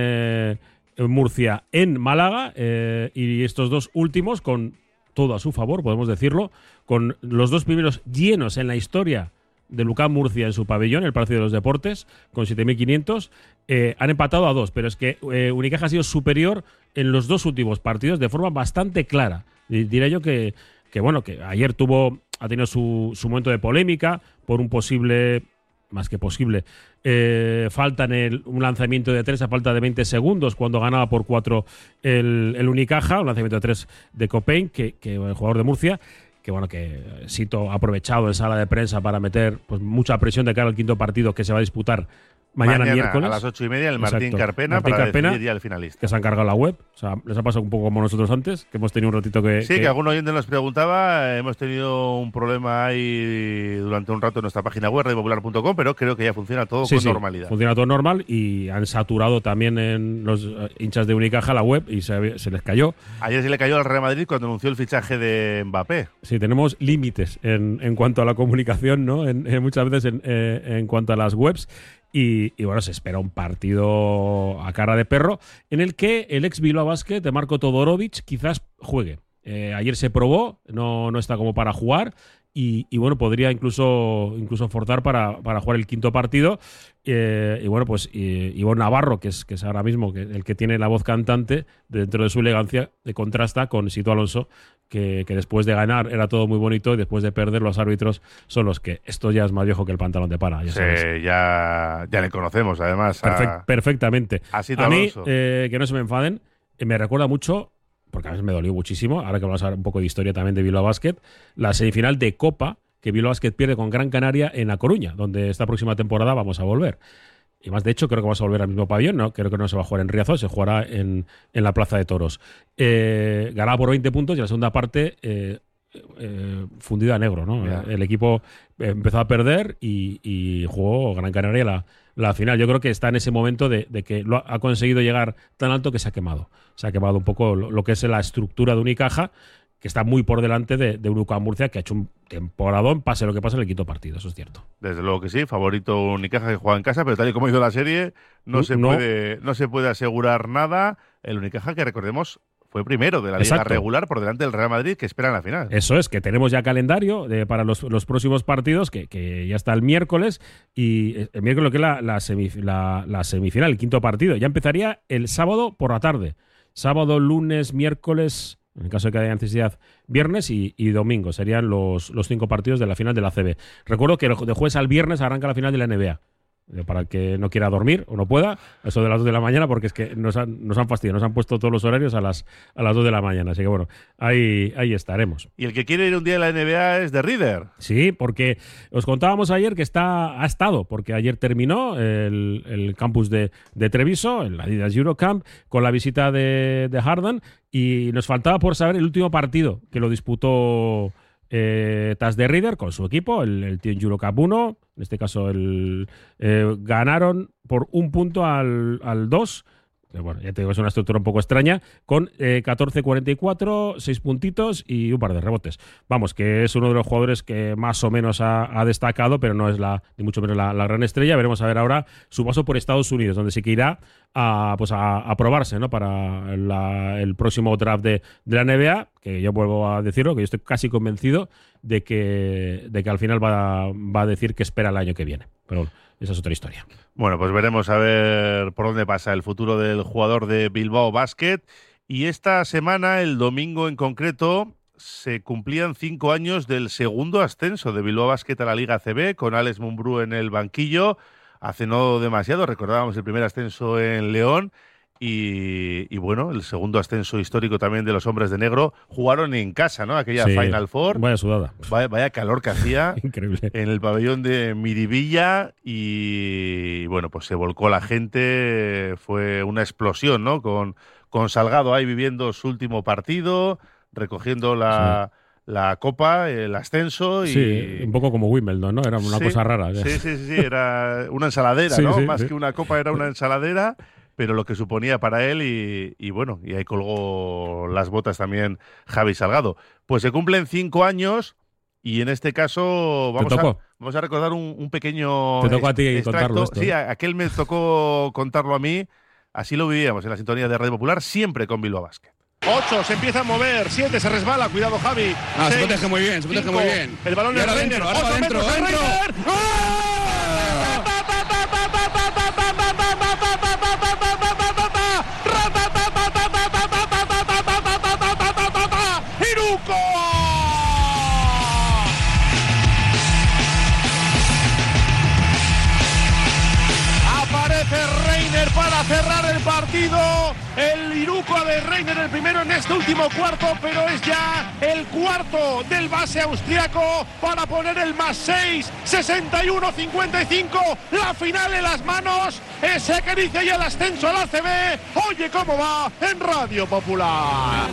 Murcia en Málaga y estos dos últimos con todo a su favor, podemos decirlo, con los dos primeros llenos en la historia del UCAN Murcia en su pabellón, el Palacio de los Deportes, con 7.500, han empatado a 2, pero es que Unicaja ha sido superior en los dos últimos partidos de forma bastante clara. Diré yo que ayer ha tenido su momento de polémica por un posible, más que posible, falta en un lanzamiento de 3 a falta de 20 segundos cuando ganaba por 4 el Unicaja, un lanzamiento de 3 de Copain, que el jugador de Murcia, que Sito ha aprovechado en sala de prensa para meter pues mucha presión de cara al quinto partido que se va a disputar mañana miércoles. A las 8:30 el Martín Exacto. Carpena Martín para Carpena, decidir ya el finalista. Que se han cargado la web. O sea, les ha pasado un poco como nosotros antes, que hemos tenido un ratito que... Sí, que algún oyente nos preguntaba, hemos tenido un problema ahí durante un rato en nuestra página web, radiopopular.com, pero creo que ya funciona todo con normalidad. Funciona todo normal y han saturado también en los hinchas de Unicaja la web y se les cayó. Ayer se le cayó al Real Madrid cuando anunció el fichaje de Mbappé. Sí, tenemos límites en cuanto a la comunicación, ¿no? Muchas veces en cuanto a las webs. Y bueno, se espera un partido a cara de perro en el que el ex Bilbao Basket de Marko Todorovic quizás juegue. Ayer se probó, no está como para jugar y bueno, podría incluso forzar para jugar el quinto partido. Y bueno, pues Ivonne Navarro, que es ahora mismo el que tiene la voz cantante, dentro de su elegancia, contrasta con Sito Alonso, que después de ganar era todo muy bonito y después de perder los árbitros son los que esto ya es más viejo que el pantalón de pana. Ya le conocemos, además. Perfectamente. A mí, que no se me enfaden, me recuerda mucho, porque a veces me dolió muchísimo, ahora que vamos a hablar un poco de historia también de Bilbao Basket, la semifinal de Copa que Bilbao Basket pierde con Gran Canaria en A Coruña, donde esta próxima temporada vamos a volver. Y más, de hecho, creo que vamos a volver al mismo pabellón, ¿no? Creo que no se va a jugar en Riazor, se jugará en la Plaza de Toros. Ganaba por 20 puntos y la segunda parte fundida a negro, ¿no? Yeah. El equipo empezó a perder y jugó Gran Canaria la final. Yo creo que está en ese momento de que ha conseguido llegar tan alto que se ha quemado. Se ha quemado un poco lo que es la estructura de Unicaja, que está muy por delante de UCAN Murcia, que ha hecho un temporadón, pase lo que pase en el quinto partido, eso es cierto. Desde luego que sí, favorito Unicaja, que juega en casa, pero tal y como ha ido la serie, no se puede asegurar nada. El Unicaja, que recordemos, fue primero de la liga regular por delante del Real Madrid, que espera en la final. Eso es, que tenemos ya calendario para los próximos partidos, que ya está el miércoles, y el miércoles que es la semifinal, el quinto partido. Ya empezaría el sábado por la tarde. Sábado, lunes, miércoles, en el caso de que haya necesidad, viernes y domingo. Serían los 5 partidos de la final de la ACB. Recuerdo que de jueves al viernes arranca la final de la NBA. Para el que no quiera dormir o no pueda, eso de las 2 de la mañana, porque es que nos han fastidiado, nos han puesto todos los horarios a las 2 de la mañana. Así que bueno, ahí estaremos. Y el que quiere ir un día a la NBA es de Reader. Sí, porque os contábamos ayer que ha estado, porque ayer terminó el campus de Treviso, el Adidas Eurocamp, con la visita de Harden, y nos faltaba por saber el último partido que lo disputó TAS de Reader con su equipo, el Team Eurocup 1, en este caso ganaron por 1 punto al 2. Bueno, ya te digo, es una estructura un poco extraña, con 14-44, 6 puntitos y un par de rebotes. Vamos, que es uno de los jugadores que más o menos ha destacado, pero no es ni mucho menos la gran estrella. Veremos a ver ahora su paso por Estados Unidos, donde sí que irá a probarse, ¿no? Para el próximo draft de la NBA, que yo vuelvo a decirlo, que yo estoy casi convencido de que al final va a decir que espera el año que viene. Pero bueno, esa es otra historia. Bueno, pues veremos a ver por dónde pasa el futuro del jugador de Bilbao Basket. Y esta semana, el domingo en concreto, se cumplían 5 años del segundo ascenso de Bilbao Basket a la Liga ACB, con Alex Mumbrú en el banquillo. Hace no demasiado, recordábamos el primer ascenso en León. Y bueno, el segundo ascenso histórico también de los hombres de negro. Jugaron en casa, ¿no? Aquella Final Four. Vaya sudada. Vaya calor que hacía. Increíble. En el pabellón de Miribilla. Y bueno, pues se volcó la gente. Fue una explosión, ¿no? Con Salgado ahí viviendo su último partido, recogiendo la copa, el ascenso. Sí, un poco como Wimbledon, ¿no? Era una cosa rara. Sí, era una ensaladera, ¿no? Más que una copa, era una ensaladera. Pero lo que suponía para él y bueno, y ahí colgó las botas también Javi Salgado. Pues se cumplen 5 años Y en este caso vamos a recordar un pequeño Te tocó a ti extracto. contarlo esto. Sí, aquel me tocó contarlo a mí. Así lo vivíamos en la sintonía de Radio Popular, siempre con Bilbao Basket. 8 se empieza a mover, 7 se resbala, cuidado Javi. No, se protege muy bien, se protege muy bien. El balón es Reiner, 8 metros de Reiner. ¡Iruko! Aparece Reiner para cerrar el partido. El Iruko de Reiner, el primero en este último cuarto, pero es ya el cuarto del base austriaco para poner el +6, 61-55. La final en las manos. Ese que dice ya el ascenso al ACB. Oye cómo va en Radio Popular.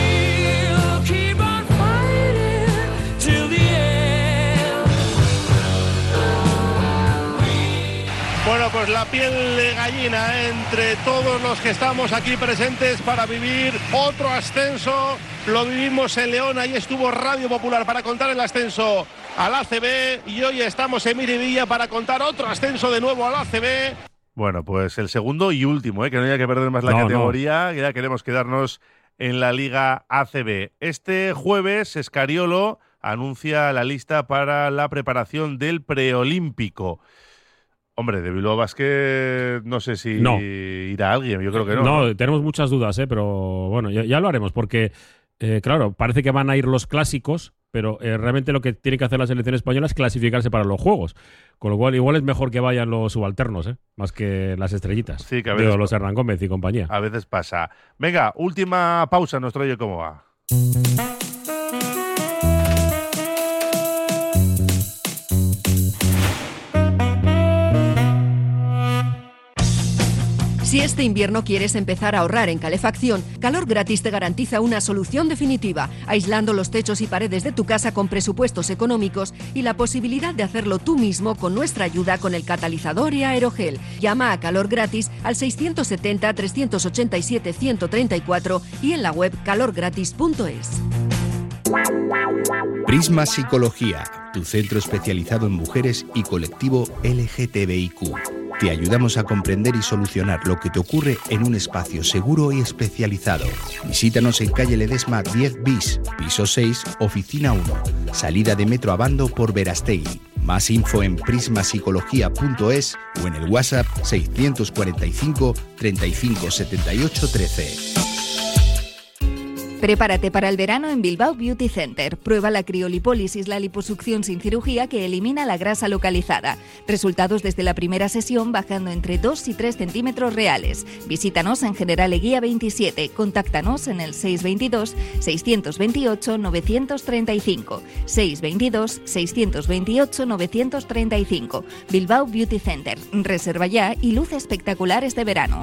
Bueno, pues la piel de gallina entre todos los que estamos aquí presentes para vivir otro ascenso. Lo vivimos en León, ahí estuvo Radio Popular para contar el ascenso al ACB y hoy estamos en Miribilla para contar otro ascenso de nuevo al ACB. Bueno, pues el segundo y último, que no haya que perder más la categoría, que ya queremos quedarnos en la Liga ACB. Este jueves Escariolo anuncia la lista para la preparación del preolímpico. Hombre, de Bilbao Basket no sé si irá alguien, yo creo que no. No, tenemos muchas dudas, pero bueno, ya lo haremos, porque claro, parece que van a ir los clásicos, pero realmente lo que tiene que hacer la selección española es clasificarse para los Juegos. Con lo cual, igual es mejor que vayan los subalternos, más que las estrellitas. Sí, que a veces los Hernán Gómez y compañía. A veces pasa. Venga, última pausa, nuestro Oye Cómo Va. Si este invierno quieres empezar a ahorrar en calefacción, Calor Gratis te garantiza una solución definitiva, aislando los techos y paredes de tu casa con presupuestos económicos y la posibilidad de hacerlo tú mismo con nuestra ayuda con el catalizador y aerogel. Llama a Calor Gratis al 670-387-134 y en la web calorgratis.es. Prisma Psicología, tu centro especializado en mujeres y colectivo LGTBIQ. Te ayudamos a comprender y solucionar lo que te ocurre en un espacio seguro y especializado. Visítanos en calle Ledesma 10 bis, piso 6, oficina 1, salida de Metro Abando por Verastegui. Más info en prismapsicología.es o en el WhatsApp 645 35 78 13. Prepárate para el verano en Bilbao Beauty Center. Prueba la criolipólisis, la liposucción sin cirugía que elimina la grasa localizada. Resultados desde la primera sesión bajando entre 2 y 3 centímetros reales. Visítanos en General Eguía 27. Contáctanos en el 622-628-935. 622-628-935. Bilbao Beauty Center. Reserva ya y luce espectacular este verano.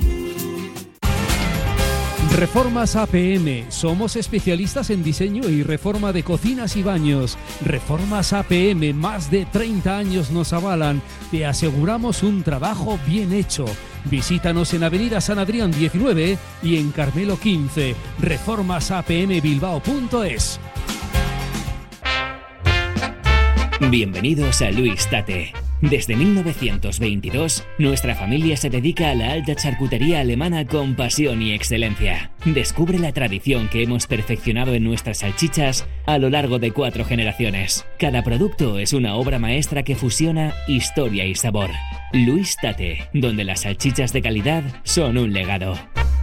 Reformas APM. Somos especialistas en diseño y reforma de cocinas y baños. Reformas APM, más de 30 años nos avalan. Te aseguramos un trabajo bien hecho. Visítanos en Avenida San Adrián 19 y en Carmelo 15. reformasapmbilbao.es. Bienvenidos a Luis Tate. Desde 1922, nuestra familia se dedica a la alta charcutería alemana con pasión y excelencia. Descubre la tradición que hemos perfeccionado en nuestras salchichas a lo largo de 4 generaciones. Cada producto es una obra maestra que fusiona historia y sabor. Luis Tate, donde las salchichas de calidad son un legado.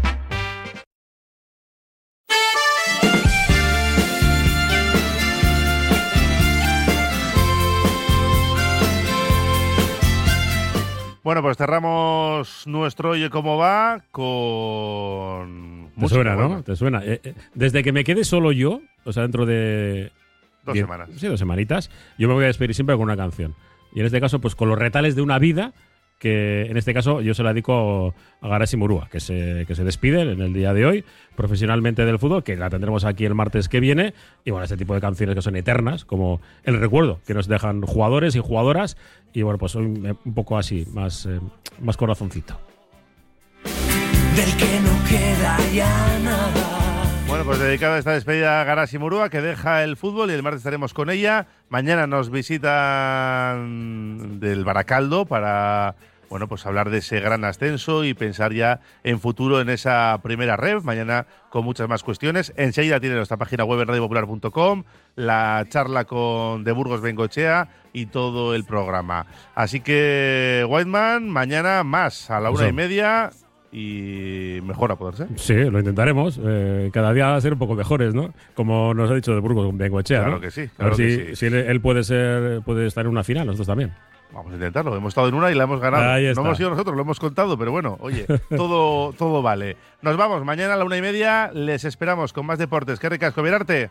Bueno, pues cerramos nuestro Oye Cómo Va con... Te suena, ¿no? Te suena. Desde que me quede solo yo, o sea, dentro de... 2 semanas. Sí, 2 semanitas, yo me voy a despedir siempre con una canción. Y en este caso, pues con los retales de una vida, que en este caso yo se la dedico a Garazi Murúa, que se despide en el día de hoy profesionalmente del fútbol, que la tendremos aquí el martes que viene. Y bueno, este tipo de canciones que son eternas, como el recuerdo que nos dejan jugadores y jugadoras. Y bueno, pues un poco así, más corazoncito. Del que no queda ya nada. Bueno, pues dedicado a esta despedida a Garasi Murúa, que deja el fútbol, y el martes estaremos con ella. Mañana nos visitan del Baracaldo para, bueno, pues hablar de ese gran ascenso y pensar ya en futuro en esa primera rev. Mañana con muchas más cuestiones. Enseguida tiene nuestra página web radiopopular.com, la charla con de Burgos Bengoechea y todo el programa. Así que, Whiteman, mañana más a la 1:30. Y mejor a poder ser. Sí, lo intentaremos. Cada día va a ser un poco mejores, ¿no? Como nos ha dicho de Burgos Bengoechea, Claro ¿no? que sí. A ver Claro si él puede estar en una final, nosotros también. Vamos a intentarlo. Hemos estado en una y la hemos ganado. Ahí No está. hemos sido nosotros, lo hemos contado, pero bueno, oye, todo vale. Nos vamos. Mañana a la 1:30 les esperamos con más deportes. ¡Qué ricasco, Virarte!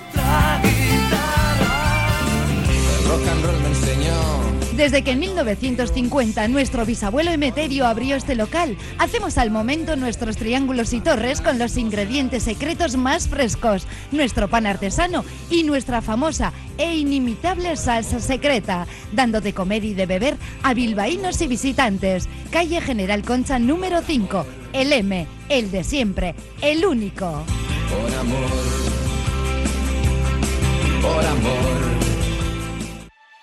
El rock and roll me enseñó. Desde que en 1950 nuestro bisabuelo Emeterio abrió este local, hacemos al momento nuestros triángulos y torres con los ingredientes secretos más frescos, nuestro pan artesano y nuestra famosa e inimitable salsa secreta, dando de comer y de beber a bilbaínos y visitantes. Calle General Concha número 5, el M, el de siempre, el único. Con amor.